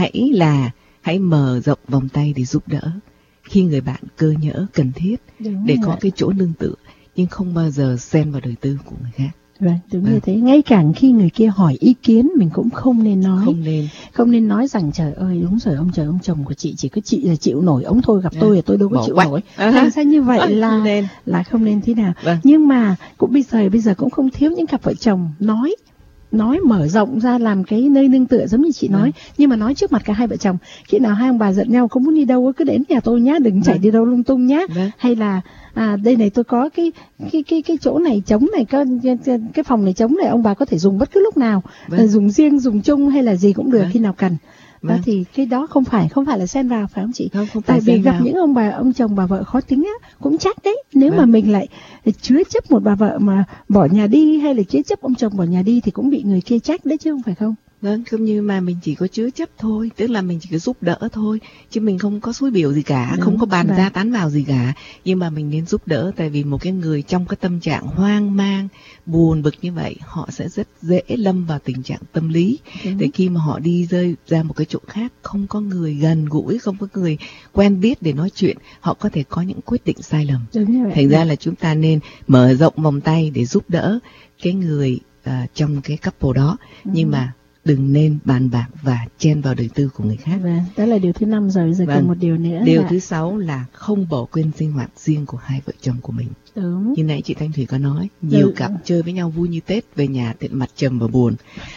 hãy mở rộng vòng tay để giúp đỡ khi người bạn cơ nhỡ cần thiết, để có cái chỗ nương tựa, nhưng không bao giờ xen vào đời tư của người khác. Như thế. Ngay cả khi người kia hỏi ý kiến mình cũng không nên nói. Không nên nói rằng trời ơi đúng rồi, ông chồng của chị chỉ có chị là chịu nổi, ông thôi gặp tôi là tôi đâu có chịu nổi. Thành ra như vậy là không nên thế nào. Nhưng mà cũng bây giờ cũng không thiếu những cặp vợ chồng nói mở rộng ra làm cái nơi nương tựa giống như chị nói, nhưng mà nói trước mặt cả hai vợ chồng. Khi nào hai ông bà giận nhau không muốn đi đâu cứ đến nhà tôi nhá, đừng chạy đi đâu lung tung nhá. Hay là đây này tôi có cái chỗ này trống này, cái phòng này trống này, ông bà có thể dùng bất cứ lúc nào, dùng riêng dùng chung hay là gì cũng được, khi nào cần. Đó thì cái đó không phải là xen vào, phải không chị? Không tại vì gặp những ông chồng bà vợ khó tính á, cũng trách đấy. Nếu mà mình lại chứa chấp một bà vợ mà bỏ nhà đi, hay là chứa chấp ông chồng bỏ nhà đi thì cũng bị người kia trách đấy chứ không phải không? Không, như mà mình chỉ có chứa chấp thôi, tức là mình chỉ có giúp đỡ thôi, chứ mình không có xúi biểu gì cả, không có bàn ra tán vào gì cả. Nhưng mà mình nên giúp đỡ, tại vì một cái người trong cái tâm trạng hoang mang, buồn bực như vậy, họ sẽ rất dễ lâm vào tình trạng tâm lý. Để khi mà họ đi rơi ra một cái chỗ khác, không có người gần gũi, không có người quen biết để nói chuyện, họ có thể có những quyết định sai lầm. Thành ra là chúng ta nên mở rộng vòng tay để giúp đỡ cái người trong cái couple đó, nhưng mà đừng nên bàn bạc và chen vào đời tư của người khác. Đó là điều thứ 5 rồi, bây giờ còn một điều nữa. Điều thứ 6 là không bỏ quên sinh hoạt riêng của hai vợ chồng của mình. Đúng. Như nãy chị Thanh Thủy có nói, nhiều cặp chơi với nhau vui như Tết, về nhà tiện mặt trầm và buồn.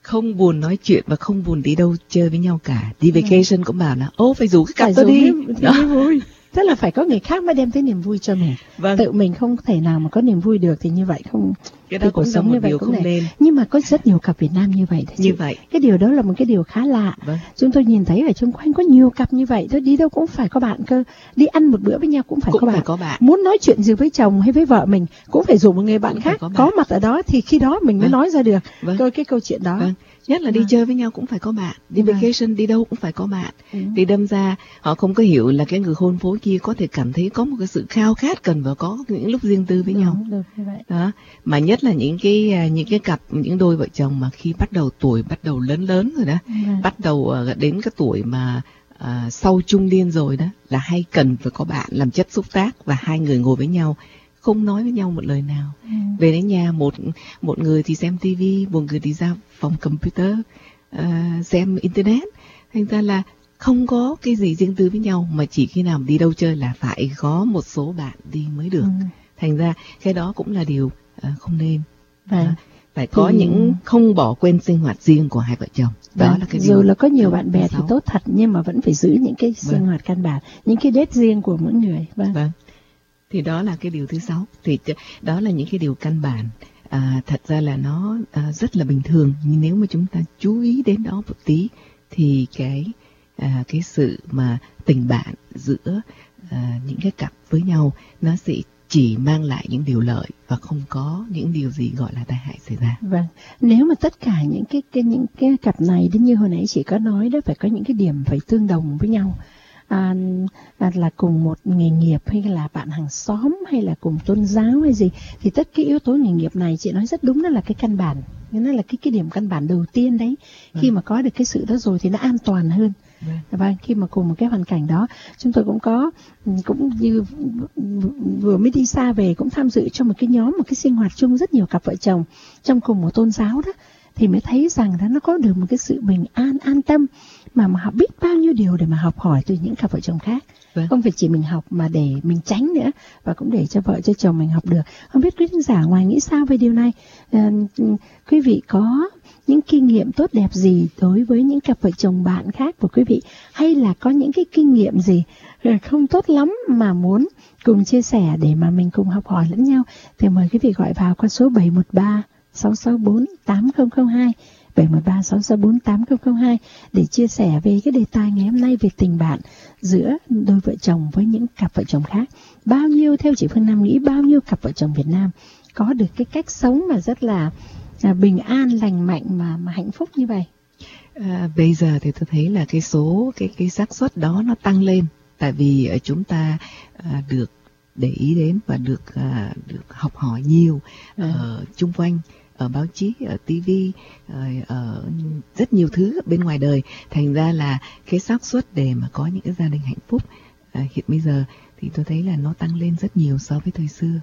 không buồn nói chuyện và không buồn đi đâu chơi với nhau cả. Đi vacation cũng bảo là phải rủ cái cặp tôi đi. Đó. Vui. Tức là phải có người khác mới đem tới niềm vui cho mình. Tự mình không thể nào mà có niềm vui được thì như vậy không. Cái đó cũng là một điều không nên. Nhưng mà có rất nhiều cặp Việt Nam như vậy. Như vậy. Cái điều đó là một cái điều khá lạ. Chúng tôi nhìn thấy ở xung quanh có nhiều cặp như vậy. Tôi đi đâu cũng phải có bạn cơ. Đi ăn một bữa với nhau cũng phải có bạn. Muốn nói chuyện gì với chồng hay với vợ mình cũng phải rủ một người bạn khác có mặt ở đó thì khi đó mình mới nói ra được cái câu chuyện đó. Nhất là đi chơi với nhau cũng phải có bạn. Đi vacation, đi đâu cũng phải có bạn. Thì đâm ra họ không có hiểu là cái người hôn phối kia có thể cảm thấy có một cái sự khao khát cần phải có những lúc riêng tư với nhau. Đó. Mà nhất là những cái cặp, những đôi vợ chồng mà khi tuổi bắt đầu lớn rồi đó, bắt đầu đến cái tuổi mà sau trung niên rồi đó, là hay cần phải có bạn làm chất xúc tác và hai người ngồi với nhau, không nói với nhau một lời nào. Về đến nhà một người thì xem tivi, một người thì ra phòng computer xem internet. Thành ra là không có cái gì riêng tư với nhau, mà chỉ khi nào đi đâu chơi là phải có một số bạn đi mới được. Thành ra cái đó cũng là điều không nên. Phải có những không bỏ quên sinh hoạt riêng của hai vợ chồng. Đó là cái điều. Dù là có nhiều bạn bè thì tốt thật, nhưng mà vẫn phải giữ những cái sinh hoạt căn bản, những cái date riêng của mỗi người. Vâng. Thì đó là cái điều thứ 6. Thì đó là những cái điều căn bản. Thật ra là nó rất là bình thường, nhưng nếu mà chúng ta chú ý đến đó một tí thì cái sự mà tình bạn giữa những cái cặp với nhau nó sẽ chỉ mang lại những điều lợi và không có những điều gì gọi là tai hại xảy ra. Vâng, nếu mà tất cả những cái cặp này, đến như hồi nãy chị có nói đó, phải có những cái điểm phải tương đồng với nhau. Là cùng một nghề nghiệp, hay là bạn hàng xóm, hay là cùng tôn giáo hay gì, thì tất cái yếu tố nghề nghiệp này chị nói rất đúng, đó là cái căn bản, nó là cái điểm căn bản đầu tiên đấy. Khi mà có được cái sự đó rồi thì nó an toàn hơn. Và khi mà cùng một cái hoàn cảnh đó, chúng tôi cũng như vừa mới đi xa về cũng tham dự trong một cái nhóm, một cái sinh hoạt chung rất nhiều cặp vợ chồng trong cùng một tôn giáo đó, thì mới thấy rằng đó nó có được một cái sự bình an tâm, mà họ biết bao nhiêu điều để mà học hỏi từ những cặp vợ chồng khác. Không phải chỉ mình học mà để mình tránh nữa, và cũng để cho vợ cho chồng mình học được. Không biết quý thính giả ngoài nghĩ sao về điều này? Quý vị có những kinh nghiệm tốt đẹp gì đối với những cặp vợ chồng bạn khác của quý vị, hay là có những cái kinh nghiệm gì không tốt lắm mà muốn cùng chia sẻ để mà mình cùng học hỏi lẫn nhau, thì mời quý vị gọi vào qua số 713 664 8002, 713 664 8002 để chia sẻ về cái đề tài ngày hôm nay về tình bạn giữa đôi vợ chồng với những cặp vợ chồng khác. Bao nhiêu, theo chị Phương Nam nghĩ, bao nhiêu cặp vợ chồng Việt Nam có được cái cách sống mà rất là bình an, lành mạnh mà hạnh phúc như vậy? Bây giờ thì tôi thấy là cái số cái xác suất đó nó tăng lên, tại vì chúng ta được để ý đến và được học hỏi nhiều ở chung quanh, ở báo chí, ở TV, ở rất nhiều thứ bên ngoài đời. Thành ra là cái xác suất để mà có những cái gia đình hạnh phúc hiện bây giờ thì tôi thấy là nó tăng lên rất nhiều so với thời xưa.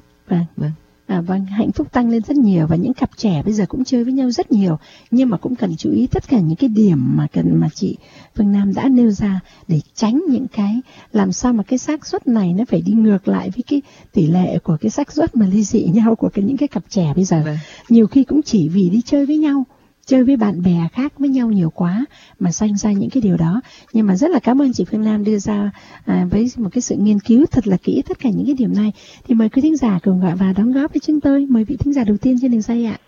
Vâng, hạnh phúc tăng lên rất nhiều, và những cặp trẻ bây giờ cũng chơi với nhau rất nhiều, nhưng mà cũng cần chú ý tất cả những cái điểm mà chị Phương Nam đã nêu ra, để tránh những cái làm sao mà cái xác suất này nó phải đi ngược lại với cái tỷ lệ của cái xác suất mà ly dị nhau của những cái cặp trẻ bây giờ. Nhiều khi cũng chỉ vì đi chơi với nhau, chơi với bạn bè khác với nhau nhiều quá mà sanh ra những cái điều đó. Nhưng mà rất là cảm ơn chị Phương Nam đưa ra với một cái sự nghiên cứu thật là kỹ tất cả những cái điểm này. Thì mời quý thính giả cùng gọi vào đóng góp với chúng tôi. Mời vị thính giả đầu tiên trên đường dây ạ.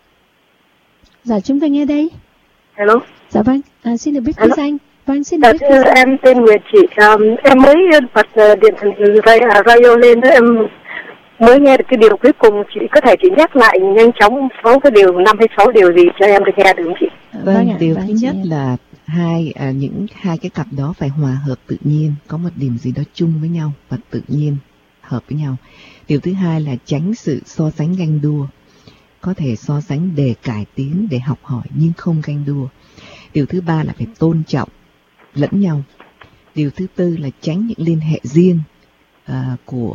Dạ, chúng ta nghe đây. Hello. Dạ vâng, xin được biết quý danh. Vâng, xin được biết quý danh. Em tên Nguyệt chị. Em mới bật điện radio lên đó, em mới nghe được cái điều cuối cùng. Chị có thể chị nhắc lại nhanh chóng 6 cái điều, 5 hay 6 điều gì cho em được nghe được không chị? Vâng, điều thứ nhất là hai cái cặp đó phải hòa hợp tự nhiên, có một điểm gì đó chung với nhau và tự nhiên hợp với nhau. Điều thứ hai là tránh sự so sánh ganh đua, có thể so sánh để cải tiến, để học hỏi nhưng không ganh đua. Điều thứ ba là phải tôn trọng lẫn nhau. Điều thứ tư là tránh những liên hệ riêng của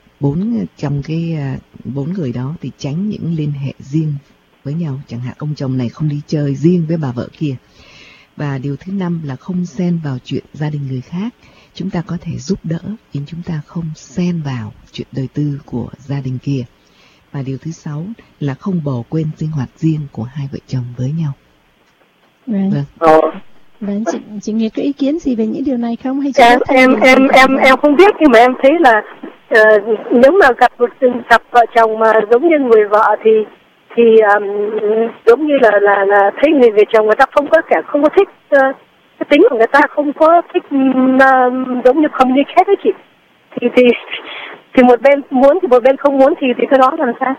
trong cái 4 người đó, thì tránh những liên hệ riêng với nhau, chẳng hạn ông chồng này không đi chơi riêng với bà vợ kia. Và điều thứ 5 là không xen vào chuyện gia đình người khác. Chúng ta có thể giúp đỡ nhưng chúng ta không xen vào chuyện đời tư của gia đình kia. Và điều thứ 6 là không bỏ quên sinh hoạt riêng của hai vợ chồng với nhau. Vâng. Vâng, chị Nguyệt có ý kiến gì về những điều này không? Hay chị em không biết, nhưng mà em thấy là nếu mà gặp một cặp vợ chồng mà giống như người vợ thì giống như là thấy người chồng người ta không có thích cái tính của người ta, không có thích giống như communicate với chị, thì một bên muốn thì một bên không muốn thì cái đó là sao?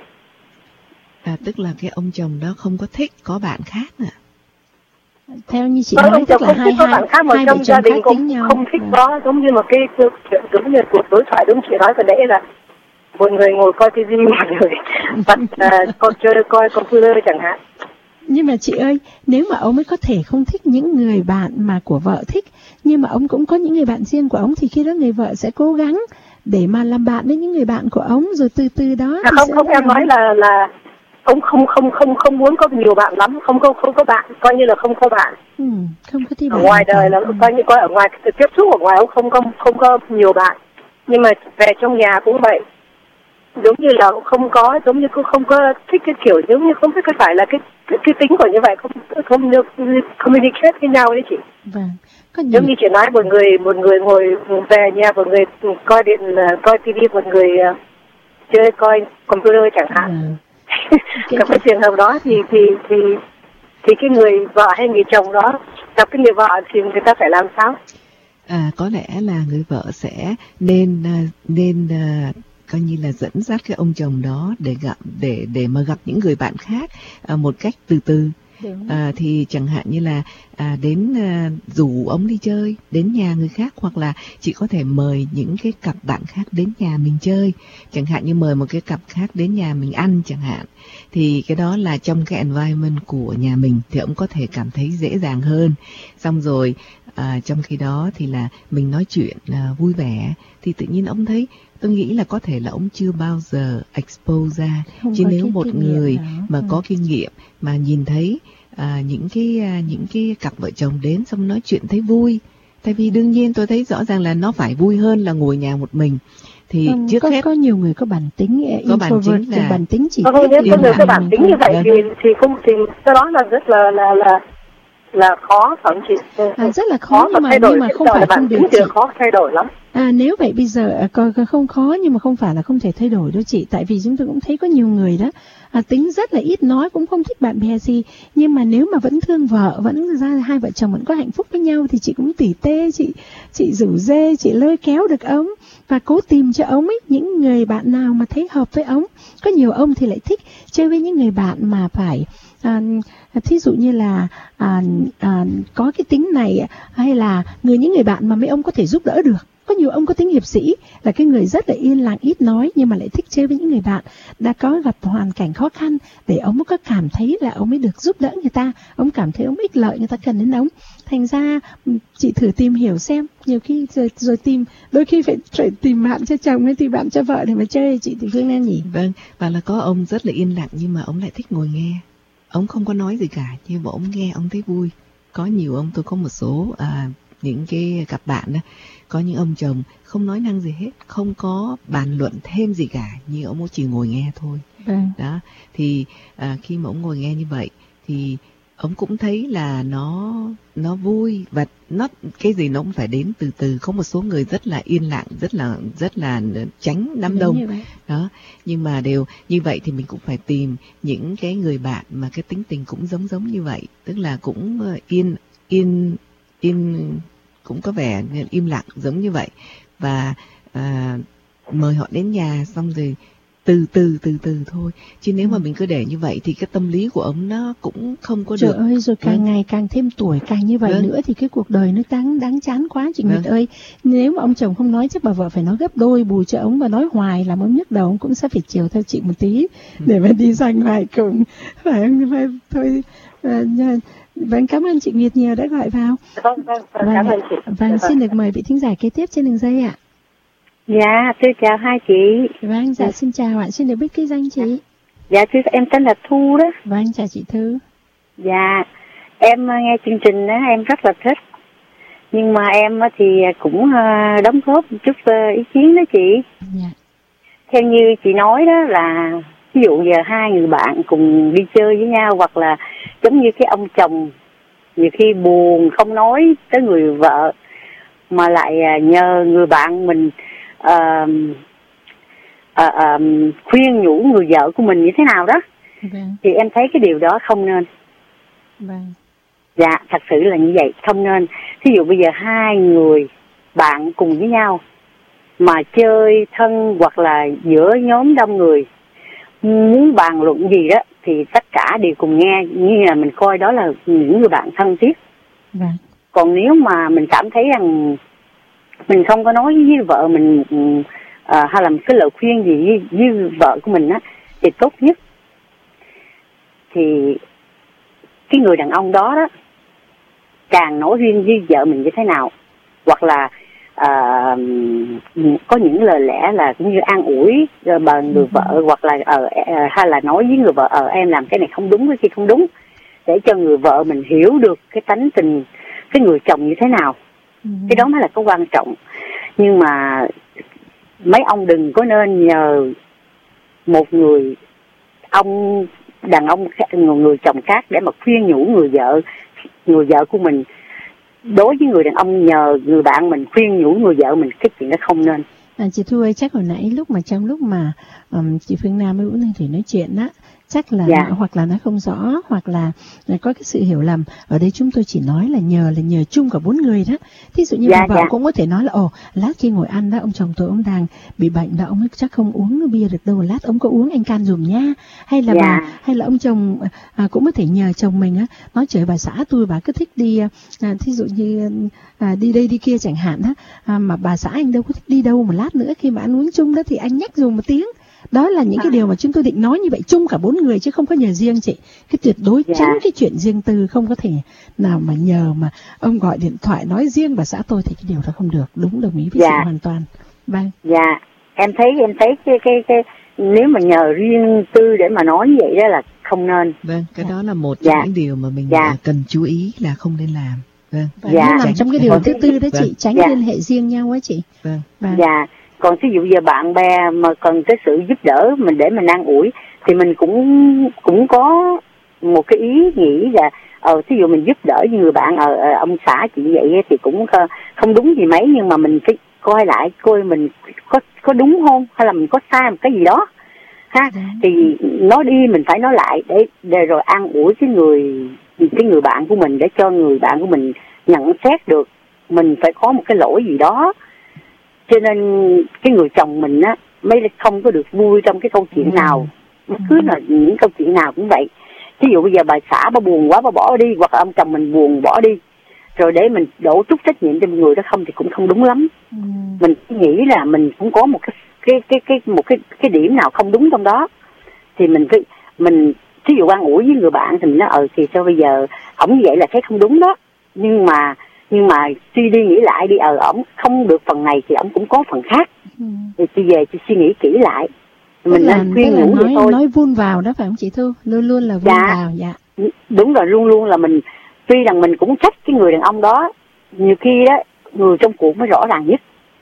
Tức là cái ông chồng đó không có thích có bạn khác à? Theo như chị nói, tức là hai bạn khác mà trong gia đình cũng không thích đó, giống như một cái chuyện giống như cuộc đối thoại đúng chị nói vừa nãy là một người ngồi coi tivi, một người bật con chơi coi computer chẳng hạn. Nhưng mà chị ơi, nếu mà ông ấy có thể không thích những người bạn mà của vợ thích, nhưng mà ông cũng có những người bạn riêng của ông, thì khi đó người vợ sẽ cố gắng để mà làm bạn với những người bạn của ông, rồi từ đó không em nói là ông không muốn có nhiều bạn lắm, không có bạn, coi như là không có bạn. Không có thi bạn. Ở ngoài đời là coi ở ngoài tiếp xúc ở ngoài ông không có nhiều bạn, nhưng mà về trong nhà cũng vậy, giống như là không có, giống như cũng không có thích cái kiểu, giống như không biết có phải là cái tính của như vậy, không được communicate với nhau đấy chị. Vâng. Giống như chị nói, một người ngồi về nhà, một người coi TV, một người chơi coi computer chẳng hạn. Gặp cái trường hợp đó thì cái người vợ hay người chồng đó gặp cái người vợ thì người ta phải làm sao? Có lẽ là người vợ sẽ nên coi như là dẫn dắt cái ông chồng đó để mà gặp những người bạn khác một cách từ từ. Thì chẳng hạn như là đến rủ ông đi chơi đến nhà người khác, hoặc là chị có thể mời những cái cặp bạn khác đến nhà mình chơi, chẳng hạn như mời một cái cặp khác đến nhà mình ăn chẳng hạn, thì cái đó là trong cái environment của nhà mình thì ông có thể cảm thấy dễ dàng hơn. Xong rồi trong khi đó thì là mình nói chuyện vui vẻ thì tự nhiên ông thấy, tôi nghĩ là có thể là ông chưa bao giờ expose ra, chứ nếu một người mà có kinh nghiệm mà nhìn thấy những cái cặp vợ chồng đến xong nói chuyện thấy vui, tại vì đương nhiên tôi thấy rõ ràng là nó phải vui hơn là ngồi nhà một mình. Thì trước hết có nhiều người có bản tính bản tính chỉ nếu có người có bản tính như vậy thì không, thì cái đó là rất là khó, thậm chí rất là khó, nhưng mà không phải không điều trị, khó thay đổi lắm. Nếu vậy bây giờ không khó, nhưng mà không phải là không thể thay đổi đâu chị, tại vì chúng tôi cũng thấy có nhiều người đó tính rất là ít nói, cũng không thích bạn bè gì, nhưng mà nếu mà vẫn thương vợ, vẫn ra hai vợ chồng vẫn có hạnh phúc với nhau thì chị cũng tỉ tê, chị rủ rê, chị lôi kéo được ông và cố tìm cho ông ấy những người bạn nào mà thấy hợp với ông. Có nhiều ông thì lại thích chơi với những người bạn mà phải thí dụ như là có cái tính này, hay là những người bạn mà mấy ông có thể giúp đỡ được. Có nhiều ông có tính hiệp sĩ, là cái người rất là yên lặng ít nói, nhưng mà lại thích chơi với những người bạn đã có gặp hoàn cảnh khó khăn, để ông có cảm thấy là ông ấy được giúp đỡ người ta, ông cảm thấy ông ích lợi, người ta cần đến ông. Thành ra chị thử tìm hiểu xem, nhiều khi rồi tìm, đôi khi phải tìm bạn cho chồng hay tìm bạn cho vợ để mà chơi. Chị thì Phương Lan nhỉ? Vâng, và là có ông rất là yên lặng nhưng mà ông lại thích ngồi nghe, ông không có nói gì cả, nhưng mà ông nghe ông thấy vui. Có nhiều ông, tôi có một số những cái cặp bạn đó, có những ông chồng không nói năng gì hết, không có bàn luận thêm gì cả, nhưng ông chỉ ngồi nghe thôi. Đó, thì khi mà ông ngồi nghe như vậy thì ông cũng thấy là nó vui, và cái gì nó cũng phải đến từ từ. Có một số người rất là yên lặng, rất là tránh đám đông đó, nhưng mà đều như vậy thì mình cũng phải tìm những cái người bạn mà cái tính tình cũng giống như vậy, tức là cũng yên cũng có vẻ im lặng giống như vậy, và mời họ đến nhà xong rồi từ từ thôi. Chứ nếu mà mình cứ để như vậy thì cái tâm lý của ông nó cũng không có được. Trời ơi, rồi càng ngày càng thêm tuổi càng như vậy nữa thì cái cuộc đời nó đáng chán quá chị Nguyệt ơi. Nếu mà ông chồng không nói chắc bà vợ phải nói gấp đôi bù cho ông, và nói hoài làm ông nhức đầu, ông cũng sẽ phải chiều theo chị một tí để mà đi ra ngoài cùng. Phải thôi. Vâng, cảm ơn chị Nguyệt nhiều đã gọi vào. Cảm ơn chị. Vâng, xin được mời vị thính giả kế tiếp trên đường dây ạ. Dạ, tôi chào hai chị. Vâng, dạ xin chào ạ, xin được biết cái danh chị. Dạ, em tên là Thu đó. Vâng, chào chị Thư. Dạ, em nghe chương trình đó, em rất là thích. Nhưng mà em thì cũng đóng góp một chút ý kiến đó chị. Dạ. Theo như chị nói đó là, ví dụ giờ hai người bạn cùng đi chơi với nhau, hoặc là giống như cái ông chồng nhiều khi buồn không nói tới người vợ mà lại nhờ người bạn mình khuyên nhủ người vợ của mình như thế nào đó. Thì em thấy cái điều đó không nên. Dạ, thật sự là như vậy, không nên. Thí dụ bây giờ hai người bạn cùng với nhau mà chơi thân hoặc là giữa nhóm đông người muốn bàn luận gì đó thì tất cả đều cùng nghe, như là mình coi đó là những người bạn thân thiết. Còn nếu mà mình cảm thấy rằng mình không có nói với vợ mình hay là một cái lời khuyên gì với vợ của mình á, thì tốt nhất thì cái người đàn ông đó đó càng nói riêng với vợ mình như thế nào, hoặc là có những lời lẽ là cũng như an ủi bà người vợ, hoặc là hay là nói với người vợ em làm cái này không đúng, cái kia không đúng, để cho người vợ mình hiểu được cái tánh tình cái người chồng như thế nào. Cái đó mới là cái quan trọng. Nhưng mà mấy ông đừng có nên nhờ một người đàn ông người chồng khác để mà khuyên nhủ người vợ của mình. Đối với người đàn ông nhờ người bạn mình khuyên nhủ người vợ mình, cái chuyện đó không nên. Chị Thu ơi, chắc hồi nãy trong lúc mà chị Phương Nam với Vũ Thanh Thủy nói chuyện á, chắc là hoặc là nói không rõ, hoặc là có cái sự hiểu lầm. Ở đây chúng tôi chỉ nói là nhờ chung cả 4 người đó. Thí dụ như bà vợ cũng có thể nói là lát khi ngồi ăn đó, ông chồng tôi ông đang bị bệnh đó, ông ấy chắc không uống bia được đâu, lát ông có uống anh can dùm nha. Hay là hay là ông chồng cũng có thể nhờ chồng mình á, nói trời bà xã tôi bà cứ thích đi thí dụ như đi đây đi kia chẳng hạn á, mà bà xã anh đâu có thích đi đâu, mà lát nữa khi mà ăn uống chung đó thì anh nhắc dùm một tiếng. Đó là những cái điều mà chúng tôi định nói như vậy, chung cả 4 người chứ không có nhờ riêng chị. Cái tuyệt đối tránh cái chuyện riêng tư, không có thể nào mà nhờ mà ông gọi điện thoại nói riêng bà xã tôi, thì cái điều đó không được. Đúng, đồng ý với chị hoàn toàn. Dạ, em thấy cái nếu mà nhờ riêng tư để mà nói như vậy đó là không nên. Vâng, cái đó là một trong những điều mà mình cần chú ý là không nên làm. Vâng. Nằm trong cái điều thứ tư đó chị, tránh liên hệ riêng nhau á chị. Dạ. Còn ví dụ giờ bạn bè mà cần tới sự giúp đỡ mình để mình an ủi thì mình cũng có một cái ý nghĩ là ví dụ mình giúp đỡ như người bạn ông xã chị vậy thì cũng không đúng gì mấy, nhưng mà mình phải coi lại coi mình có đúng không, hay là mình có sai một cái gì đó ha. Thì nói đi mình phải nói lại để rồi an ủi cái người bạn của mình, để cho người bạn của mình nhận xét được mình phải có một cái lỗi gì đó. Cho nên cái người chồng mình á mới không có được vui trong cái câu chuyện nào, cứ là những câu chuyện nào cũng vậy. Ví dụ bây giờ bà xã bà buồn quá bà bỏ đi, hoặc là ông chồng mình buồn bỏ đi, rồi để mình đổ chút trách nhiệm cho người đó không thì cũng không đúng lắm. Mình nghĩ là mình cũng có một cái điểm nào không đúng trong đó, thì mình ví dụ an ủi với người bạn thì mình nói thì sao bây giờ ổng như vậy là thấy không đúng đó, nhưng mà suy đi nghĩ lại đi, ổng không được phần này thì ổng cũng có phần khác. Thì chị về chị suy nghĩ kỹ lại, mình nên khuyên nhủ vậy thôi. Nói vun vào đó phải không chị Thu? Luôn luôn là vun vào. Đúng rồi, luôn luôn là mình, tuy rằng mình cũng trách cái người đàn ông đó, nhiều khi đó người trong cuộc mới rõ ràng nhất.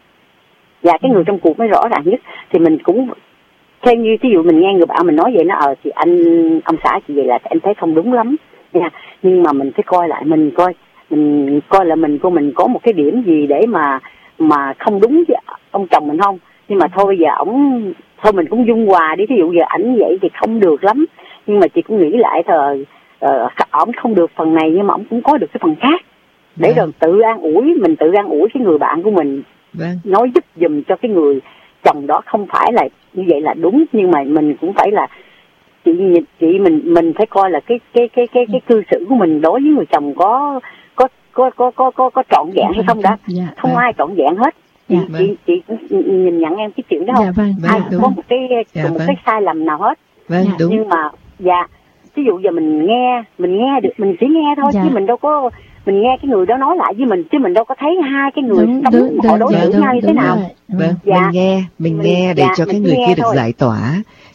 Cái người trong cuộc mới rõ ràng nhất, thì mình cũng theo như ví dụ mình nghe người bạn mình nói vậy, nó thì ông xã chị vậy là em thấy không đúng lắm nha. Nhưng mà mình phải coi lại, mình coi là mình có một cái điểm gì để mà không đúng với ông chồng mình không. Nhưng mà thôi bây giờ thôi mình cũng dung hòa đi, ví dụ giờ ảnh vậy thì không được lắm, nhưng mà chị cũng nghĩ lại ổng không được phần này nhưng mà ổng cũng có được cái phần khác, để rồi tự an ủi cái người bạn của mình. Nói giúp giùm cho cái người chồng đó, không phải là như vậy là đúng, nhưng mà mình cũng phải là mình phải coi là cái cư xử của mình đối với người chồng có trọn vẹn hay không đã. Không ai trọn vẹn hết. Chị nhìn nhận em cái chuyện đó không? Ai cũng có một cái sai lầm nào hết. Nhưng mà ví dụ giờ mình nghe được, mình chỉ nghe thôi, chứ mình đâu có mình nghe cái người đó nói lại với mình, chứ mình đâu có thấy hai cái người sống họ đối xử nhau như thế nào. Mình nghe để cho cái người kia được giải tỏa.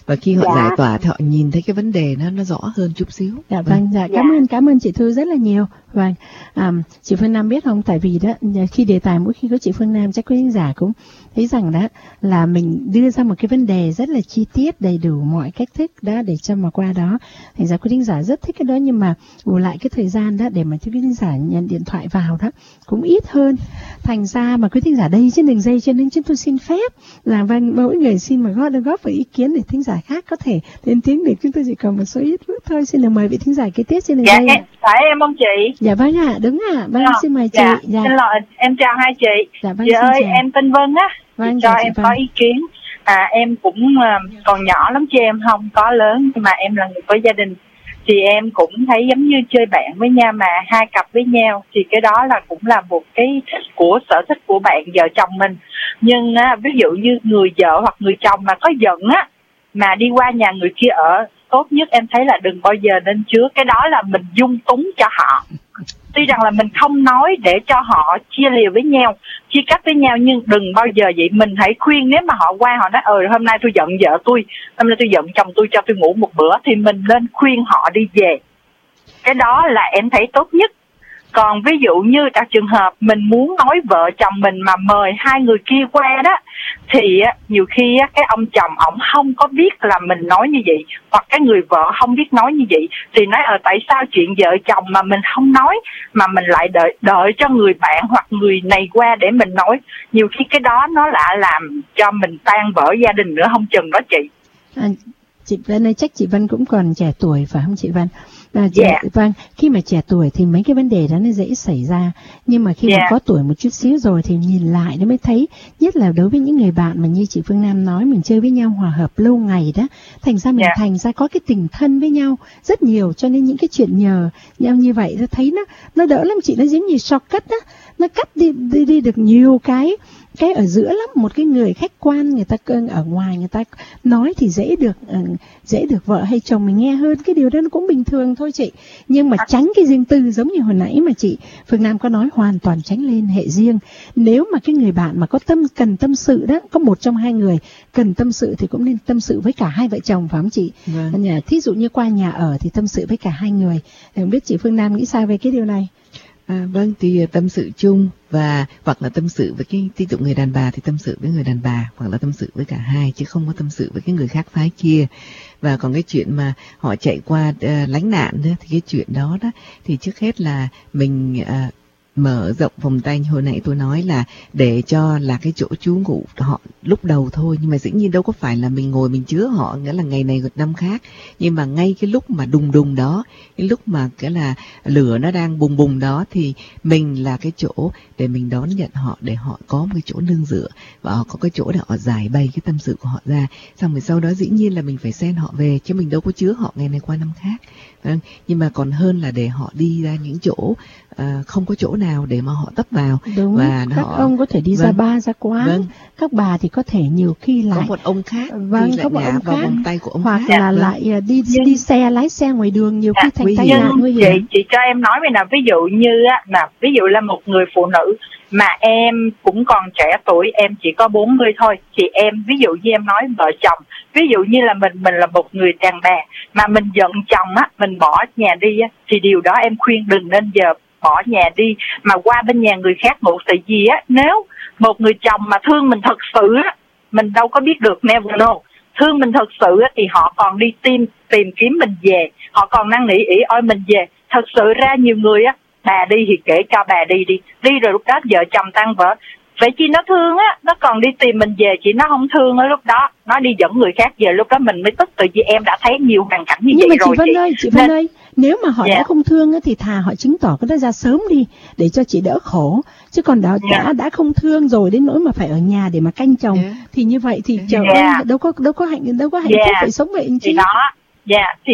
và khi họ giải tỏa thì họ nhìn thấy cái vấn đề nó rõ hơn chút xíu. Dạ vâng, dạ cảm ơn chị Thư rất là nhiều. Vâng, chị Phương Nam biết không, tại vì đó khi đề tài mỗi khi có chị Phương Nam chắc quý khán giả cũng thấy rằng đó là mình đưa ra một cái vấn đề rất là chi tiết, đầy đủ mọi cách thức đó để cho mà qua đó thành ra quý khán giả rất thích cái đó, nhưng mà bù lại cái thời gian đó để mà cho quý khán giả nhận điện thoại vào đó cũng ít hơn, thành ra mà quý khán giả đây trên đường dây, cho nên chúng tôi xin phép là vâng, mỗi người xin mà góp vào ý kiến để thính giả khác có thể lên tiếng, để chúng tôi chỉ còn một số ít phút thôi. Xin được mời vị thính giả kế tiếp trên đường dây. Phải em không chị? Dạ vâng ạ, đúng ạ. Vâng, xin mời chị. Dạ. Xin lỗi, em chào hai chị. Dạ vâng, chị ơi, chào. em tên Vân á. Vâng, cho em có ý kiến. Em cũng còn nhỏ lắm chứ em không có lớn, nhưng mà em là người có gia đình. Thì em cũng thấy giống như chơi bạn với nhau mà hai cặp với nhau, thì cái đó là cũng là một cái của sở thích của bạn vợ chồng mình. Nhưng ví dụ như người vợ hoặc người chồng mà có giận á, mà đi qua nhà người kia ở, tốt nhất em thấy là đừng bao giờ nên chứa. Cái đó là mình dung túng cho họ. Tuy rằng là mình không nói để cho họ chia liều với nhau, chia cắt với nhau, nhưng đừng bao giờ vậy. Mình hãy khuyên, nếu mà họ qua họ nói hôm nay tôi giận vợ tôi, hôm nay tôi giận chồng tôi, cho tôi ngủ một bữa, thì mình nên khuyên họ đi về. Cái đó là em thấy tốt nhất. Còn ví dụ như trong trường hợp mình muốn nói vợ chồng mình mà mời hai người kia qua đó, thì nhiều khi cái ông chồng ổng không có biết là mình nói như vậy, hoặc cái người vợ không biết nói như vậy, thì nói tại sao chuyện vợ chồng mà mình không nói, mà mình lại đợi cho người bạn hoặc người này qua để mình nói. Nhiều khi cái đó nó lại làm cho mình tan vỡ gia đình nữa không chừng đó chị. Chị Vân ơi, chắc chị Vân cũng còn trẻ tuổi phải không chị Vân? Vâng, khi mà trẻ tuổi thì mấy cái vấn đề đó nó dễ xảy ra, nhưng mà khi mà có tuổi một chút xíu rồi thì nhìn lại nó mới thấy, nhất là đối với những người bạn mà như chị Phương Nam nói, mình chơi với nhau hòa hợp lâu ngày đó, thành ra mình thành ra có cái tình thân với nhau rất nhiều, cho nên những cái chuyện nhờ nhau như vậy nó thấy nó đỡ lắm chị, nó giống như shortcut đó, nó cắt đi được nhiều cái ở giữa lắm. Một cái người khách quan, người ta ở ngoài người ta nói thì dễ được vợ hay chồng mình nghe hơn, cái điều đó nó cũng bình thường thôi chị. Nhưng mà tránh cái riêng tư, giống như hồi nãy mà chị Phương Nam có nói, hoàn toàn tránh liên hệ riêng. Nếu mà cái người bạn mà có cần tâm sự đó, có một trong hai người cần tâm sự thì cũng nên tâm sự với cả hai vợ chồng, phải không chị? Thí dụ như qua nhà ở thì tâm sự với cả hai người. Không biết chị Phương Nam nghĩ sao về cái điều này? Vâng, thì tâm sự chung và hoặc là tâm sự với cái ví dụ người đàn bà thì tâm sự với người đàn bà, hoặc là tâm sự với cả hai, chứ không có tâm sự với cái người khác phái kia. Và còn cái chuyện mà họ chạy qua lánh nạn nữa, thì cái chuyện đó thì trước hết là mình mở rộng vòng tay. Hồi nãy tôi nói là để cho là cái chỗ trú ngụ họ lúc đầu thôi, nhưng mà dĩ nhiên đâu có phải là mình ngồi mình chứa họ, nghĩa là ngày này một năm khác. Nhưng mà ngay cái lúc mà đùng đó, cái lúc mà cái là lửa nó đang bùng đó, thì mình là cái chỗ để mình đón nhận họ, để họ có một cái chỗ nương dựa và họ có cái chỗ để họ giải bày cái tâm sự của họ ra. Xong rồi sau đó dĩ nhiên là mình phải send họ về, chứ mình đâu có chứa họ ngày này qua năm khác. Vâng, nhưng mà còn hơn là để họ đi ra những chỗ không có chỗ nào để mà họ tấp vào. Đúng, và các ông có thể đi ra bar, ra quán, các bà thì có thể nhiều khi lại có một ông khác, có một ông khác, vòng tay của ông hoặc khác. là lại đi xe, lái xe ngoài đường, nhiều khi thành tai nạn nguy hiểm. Chị cho em nói về nào, ví dụ như ví dụ là một người phụ nữ mà em cũng còn trẻ tuổi, em chỉ có 40 thôi, thì em ví dụ như em nói vợ chồng, ví dụ như là mình là một người đàn bà mà mình giận chồng mình bỏ nhà đi thì điều đó em khuyên đừng nên giờ bỏ nhà đi mà qua bên nhà người khác ngủ. Tại vì nếu một người chồng mà thương mình thật sự mình đâu có biết được, never know. Thương mình thật sự thì họ còn đi tìm kiếm mình về, họ còn năn nỉ ỉ ôi mình về. Thật sự ra nhiều người bà đi thì kể cho bà đi rồi lúc đó vợ chồng tan vỡ. Vậy chi nó thương nó còn đi tìm mình về, chị nó không thương lúc đó nó đi dẫn người khác về, lúc đó mình mới tức. Tự vì em đã thấy nhiều hoàn cảnh như vậy rồi. Nhưng mà chị Vân ơi, nếu mà họ đã không thương thì thà họ chứng tỏ cái đó ra sớm đi để cho chị đỡ khổ. Chứ còn đã không thương rồi đến nỗi mà phải ở nhà để mà canh chồng thì như vậy thì trời ơi, đâu có hạnh phúc phải sống vậy anh chị. Thì đó. Thì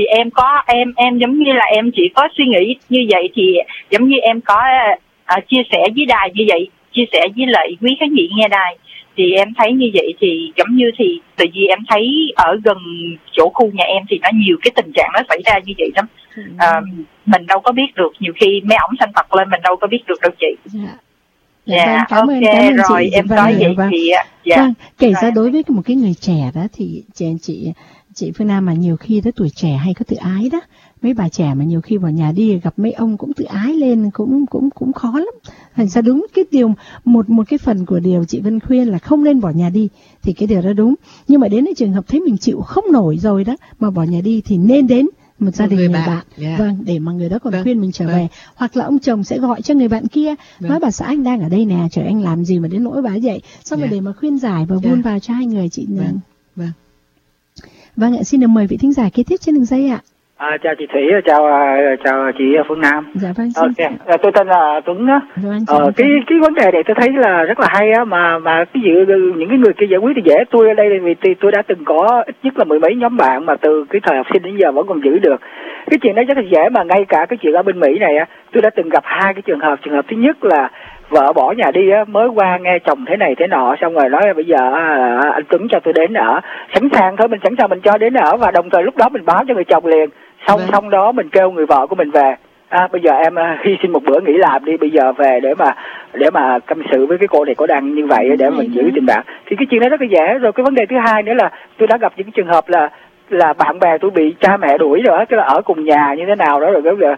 em giống như là em chỉ có suy nghĩ như vậy, thì giống như em có chia sẻ với đài như vậy, chia sẻ với lại quý khán giả nghe đài, thì em thấy như vậy thì giống như thì tại vì em thấy ở gần chỗ khu nhà em thì nó nhiều cái tình trạng nó xảy ra như vậy lắm. Mình đâu có biết được, nhiều khi mấy ổng sanh tật lên mình đâu có biết được đâu chị. Cảm ơn rồi chị. Em có vậy thì kể ra đối với một cái người trẻ đó thì chị Chị Phương Nam mà nhiều khi đó tuổi trẻ hay có tự ái đó, mấy bà trẻ mà nhiều khi vào nhà đi gặp mấy ông cũng tự ái lên, cũng khó lắm. Thành ra đúng cái điều một cái phần của điều chị Vân khuyên là không nên bỏ nhà đi thì cái điều đó đúng. Nhưng mà đến cái trường hợp thấy mình chịu không nổi rồi đó mà bỏ nhà đi thì nên đến một gia đình người bạn, vâng, để mà người đó còn khuyên mình trở về. Hoặc là ông chồng sẽ gọi cho người bạn kia, nói bà xã anh đang ở đây nè, chờ anh làm gì mà đến nỗi bà vậy, xong rồi để mà khuyên giải và vun vào cho hai người chị. Vâng ạ, xin được mời vị thính giả kế tiếp trên đường dây ạ. Chào chị Thủy, chào chị Phương Nam. Dạ vâng. Tôi tên là Tuấn á. Cái vấn đề này tôi thấy là rất là hay á, mà cái những cái người kia giải quyết thì dễ. Tôi ở đây vì tôi đã từng có ít nhất là mười mấy nhóm bạn mà từ cái thời học sinh đến giờ vẫn còn giữ được. Cái chuyện đó rất là dễ, mà ngay cả cái chuyện ở bên Mỹ này á, tôi đã từng gặp hai cái trường hợp. Trường hợp thứ nhất là vợ bỏ nhà đi á, mới qua nghe chồng thế này thế nọ, xong rồi nói bây giờ anh Tuấn cho tôi đến ở, sẵn sàng thôi, mình sẵn sàng mình cho đến ở, và đồng thời lúc đó mình báo cho người chồng liền. Xong đó mình kêu người vợ của mình về, bây giờ em hy sinh một bữa nghỉ làm đi, bây giờ về để mà tâm sự với cái cô này, cô đang như vậy để mình giữ tình bạn. Thì cái chuyện đó rất là dễ. Rồi cái vấn đề thứ hai nữa là tôi đã gặp những cái trường hợp là bạn bè tôi bị cha mẹ đuổi rồi, cái là ở cùng nhà như thế nào đó,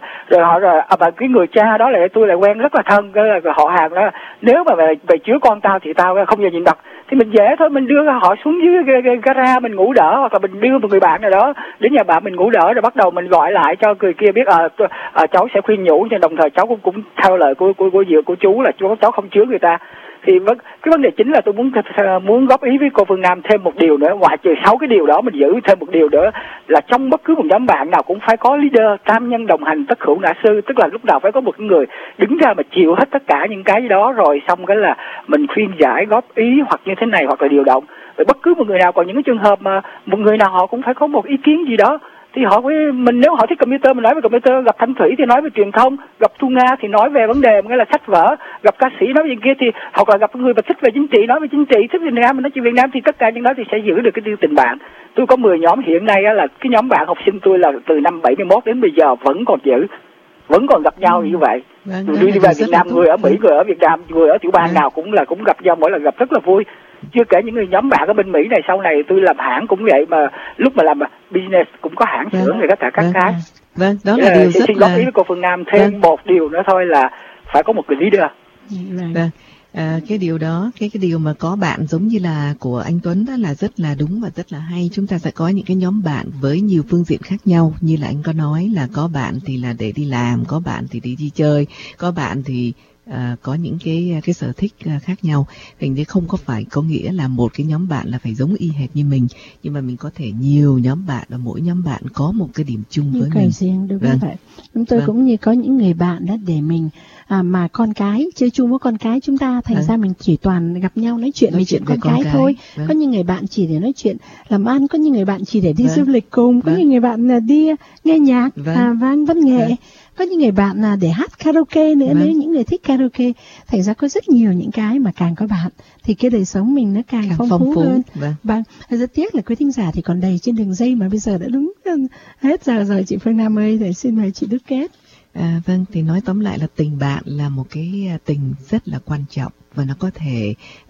rồi mà cái người cha đó lại tôi lại quen rất là thân, cái là họ hàng đó, nếu mà về chứa con tao thì tao không giờ nhìn mặt, thì mình dễ thôi, mình đưa họ xuống dưới gara mình ngủ đỡ, hoặc là mình đưa một người bạn nào đó đến nhà bạn mình ngủ đỡ, rồi bắt đầu mình gọi lại cho người kia biết cháu sẽ khuyên nhủ, nhưng đồng thời cháu cũng theo lời của chú là cháu không chứa người ta. Thì cái vấn đề chính là tôi muốn góp ý với cô Phương Nam thêm một điều nữa, ngoài trừ 6 cái điều đó mình giữ thêm một điều nữa là trong bất cứ một nhóm bạn nào cũng phải có leader, tam nhân đồng hành tất hữu ngã sư, tức là lúc nào phải có một người đứng ra mà chịu hết tất cả những cái đó, rồi xong cái là mình khuyên giải góp ý hoặc như thế này hoặc là điều động. Rồi bất cứ một người nào, còn những cái trường hợp mà một người nào họ cũng phải có một ý kiến gì đó, thì mình nếu họ thích computer mình nói về computer, gặp Thanh Thủy thì nói về truyền thông, gặp Thu Nga thì nói về vấn đề nghĩa là sách vở, gặp ca sĩ nói về kia, thì hoặc là gặp người mà thích về chính trị nói về chính trị, thích Việt Nam mình nói chuyện Việt Nam, thì tất cả những đó thì sẽ giữ được cái tình bạn. Tôi có 10 nhóm hiện nay là cái nhóm bạn học sinh tôi là từ năm 71 đến bây giờ vẫn còn giữ, vẫn còn gặp nhau như vậy. Đi về Việt Nam, người ở Mỹ, người ở Việt Nam, người ở tiểu bang nào cũng gặp nhau, mỗi lần gặp rất là vui. Chưa kể những người nhóm bạn ở bên Mỹ này, sau này tôi làm hãng cũng vậy, mà lúc mà làm business cũng có hãng xưởng rồi tất cả các cái. Vâng, đó là điều rất xin góp ý với cô Phương Nam thêm một điều nữa thôi là phải có một người leader. Vâng. Cái điều đó, cái điều mà có bạn giống như là của anh Tuấn đó là rất là đúng và rất là hay. Chúng ta sẽ có những cái nhóm bạn với nhiều phương diện khác nhau, như là anh có nói là có bạn thì là để đi làm, có bạn thì để đi chơi, có bạn thì có những cái sở thích khác nhau. Thành ra không có phải có nghĩa là một cái nhóm bạn là phải giống y hệt như mình, nhưng mà mình có thể nhiều nhóm bạn và mỗi nhóm bạn có một cái điểm chung với mình. Riêng, đúng không vậy? Chúng tôi cũng như có những người bạn đó để mình mà con cái chơi chung với con cái chúng ta, thành ra mình chỉ toàn gặp nhau nói chuyện về chuyện con cái thôi. Có những người bạn chỉ để nói chuyện làm ăn, có những người bạn chỉ để đi du lịch cùng, có những người bạn là đi nghe nhạc, văn nghệ. Có những người bạn là để hát karaoke nữa, nếu những người thích karaoke. Thành ra có rất nhiều những cái mà càng có bạn thì cái đời sống mình nó càng phong phú hơn. Vâng. Rất tiếc là quý thính giả thì còn đầy trên đường dây, mà bây giờ đã đúng hết giờ rồi chị Phương Nam ơi, để xin mời chị Đức Kết. Vâng, thì nói tóm lại là tình bạn là một cái tình rất là quan trọng, và nó có thể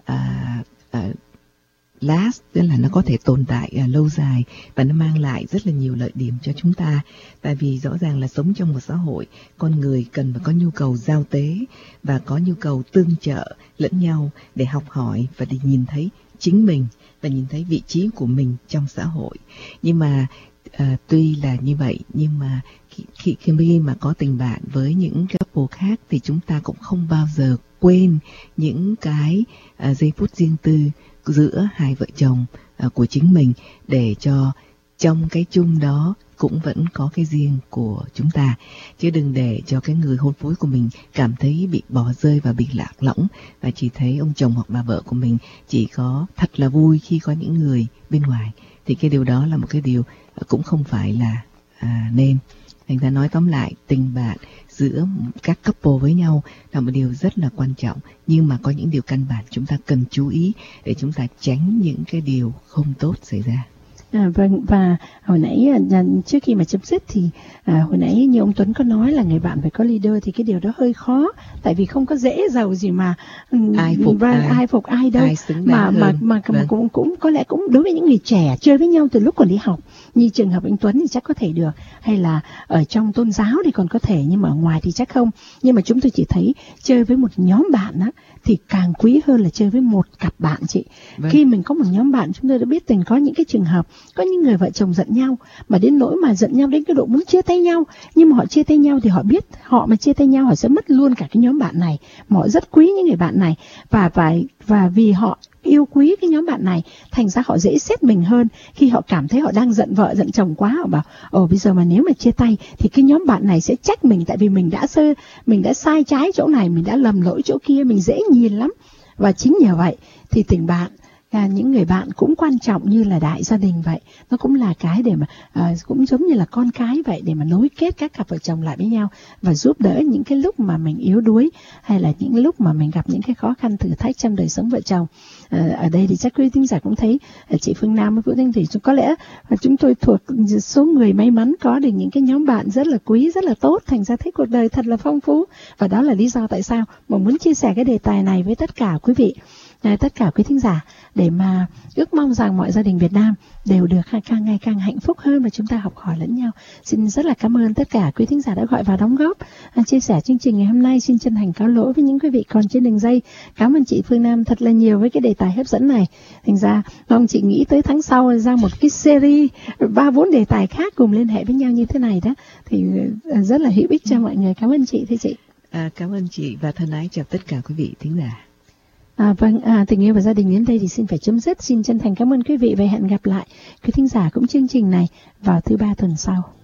last, tức là nó có thể tồn tại lâu dài, và nó mang lại rất là nhiều lợi điểm cho chúng ta. Tại vì rõ ràng là sống trong một xã hội, con người cần phải có nhu cầu giao tế và có nhu cầu tương trợ lẫn nhau để học hỏi và để nhìn thấy chính mình và nhìn thấy vị trí của mình trong xã hội. Nhưng mà tuy là như vậy, nhưng mà khi mà có tình bạn với những couple khác thì chúng ta cũng không bao giờ quên những cái giây phút riêng tư giữa hai vợ chồng của chính mình, để cho trong cái chung đó cũng vẫn có cái riêng của chúng ta. Chứ đừng để cho cái người hôn phối của mình cảm thấy bị bỏ rơi và bị lạc lõng, và chỉ thấy ông chồng hoặc bà vợ của mình chỉ có thật là vui khi có những người bên ngoài. Thì cái điều đó là một cái điều cũng không phải là nên. Thành ra nói tóm lại, tình bạn giữa các couple với nhau là một điều rất là quan trọng, nhưng mà có những điều căn bản chúng ta cần chú ý để chúng ta tránh những cái điều không tốt xảy ra. Vâng, và hồi nãy trước khi mà chấm dứt thì hồi nãy như ông Tuấn có nói là người bạn phải có leader, thì cái điều đó hơi khó, tại vì không có dễ giàu gì mà ai phục ai đâu, mà cũng có lẽ cũng đối với những người trẻ chơi với nhau từ lúc còn đi học, như trường hợp anh Tuấn thì chắc có thể được, hay là ở trong tôn giáo thì còn có thể, nhưng mà ở ngoài thì chắc không. Nhưng mà chúng tôi chỉ thấy chơi với một nhóm bạn á thì càng quý hơn là chơi với một cặp bạn chị. Khi mình có một nhóm bạn, chúng tôi đã biết tình có những cái trường hợp có những người vợ chồng giận nhau mà đến nỗi mà giận nhau đến cái độ muốn chia tay nhau, nhưng mà họ chia tay nhau thì họ biết họ mà chia tay nhau họ sẽ mất luôn cả cái nhóm bạn này, mà họ rất quý những người bạn này, và vì họ yêu quý cái nhóm bạn này, thành ra họ dễ xét mình hơn. Khi họ cảm thấy họ đang giận vợ giận chồng quá, họ bảo bây giờ mà nếu mà chia tay thì cái nhóm bạn này sẽ trách mình, tại vì mình đã sai trái chỗ này, mình đã lầm lỗi chỗ kia, mình dễ nhìn lắm. Và chính nhờ vậy thì tình bạn, những người bạn cũng quan trọng như là đại gia đình vậy. Nó cũng là cái để mà cũng giống như là con cái vậy, để mà nối kết các cặp vợ chồng lại với nhau và giúp đỡ những cái lúc mà mình yếu đuối, hay là những lúc mà mình gặp những cái khó khăn thử thách trong đời sống vợ chồng. Ở đây thì chắc quý thính giả cũng thấy chị Phương Nam với Vũ Thanh Thủy có lẽ chúng tôi thuộc số người may mắn có được những cái nhóm bạn rất là quý, rất là tốt, thành ra thấy cuộc đời thật là phong phú. Và đó là lý do tại sao mà muốn chia sẻ cái đề tài này với tất cả quý vị, tất cả quý thính giả, để mà ước mong rằng mọi gia đình Việt Nam đều được càng ngày càng hạnh phúc hơn và chúng ta học hỏi lẫn nhau. Xin rất là cảm ơn tất cả quý thính giả đã gọi vào đóng góp chia sẻ chương trình ngày hôm nay. Xin chân thành cáo lỗi với những quý vị còn trên đường dây. Cảm ơn chị Phương Nam thật là nhiều với cái đề tài hấp dẫn này. Thành ra mong chị nghĩ tới tháng sau ra một cái series 3-4 đề tài khác cùng liên hệ với nhau như thế này đó, thì rất là hữu ích cho mọi người. Cảm ơn chị. Thưa chị. Cảm ơn chị và thân ái chào tất cả quý vị thính giả. Vâng, tình yêu và gia đình đến đây thì xin phải chấm dứt. Xin chân thành cảm ơn quý vị và hẹn gặp lại quý thính giả cũng chương trình này vào thứ 3 tuần sau.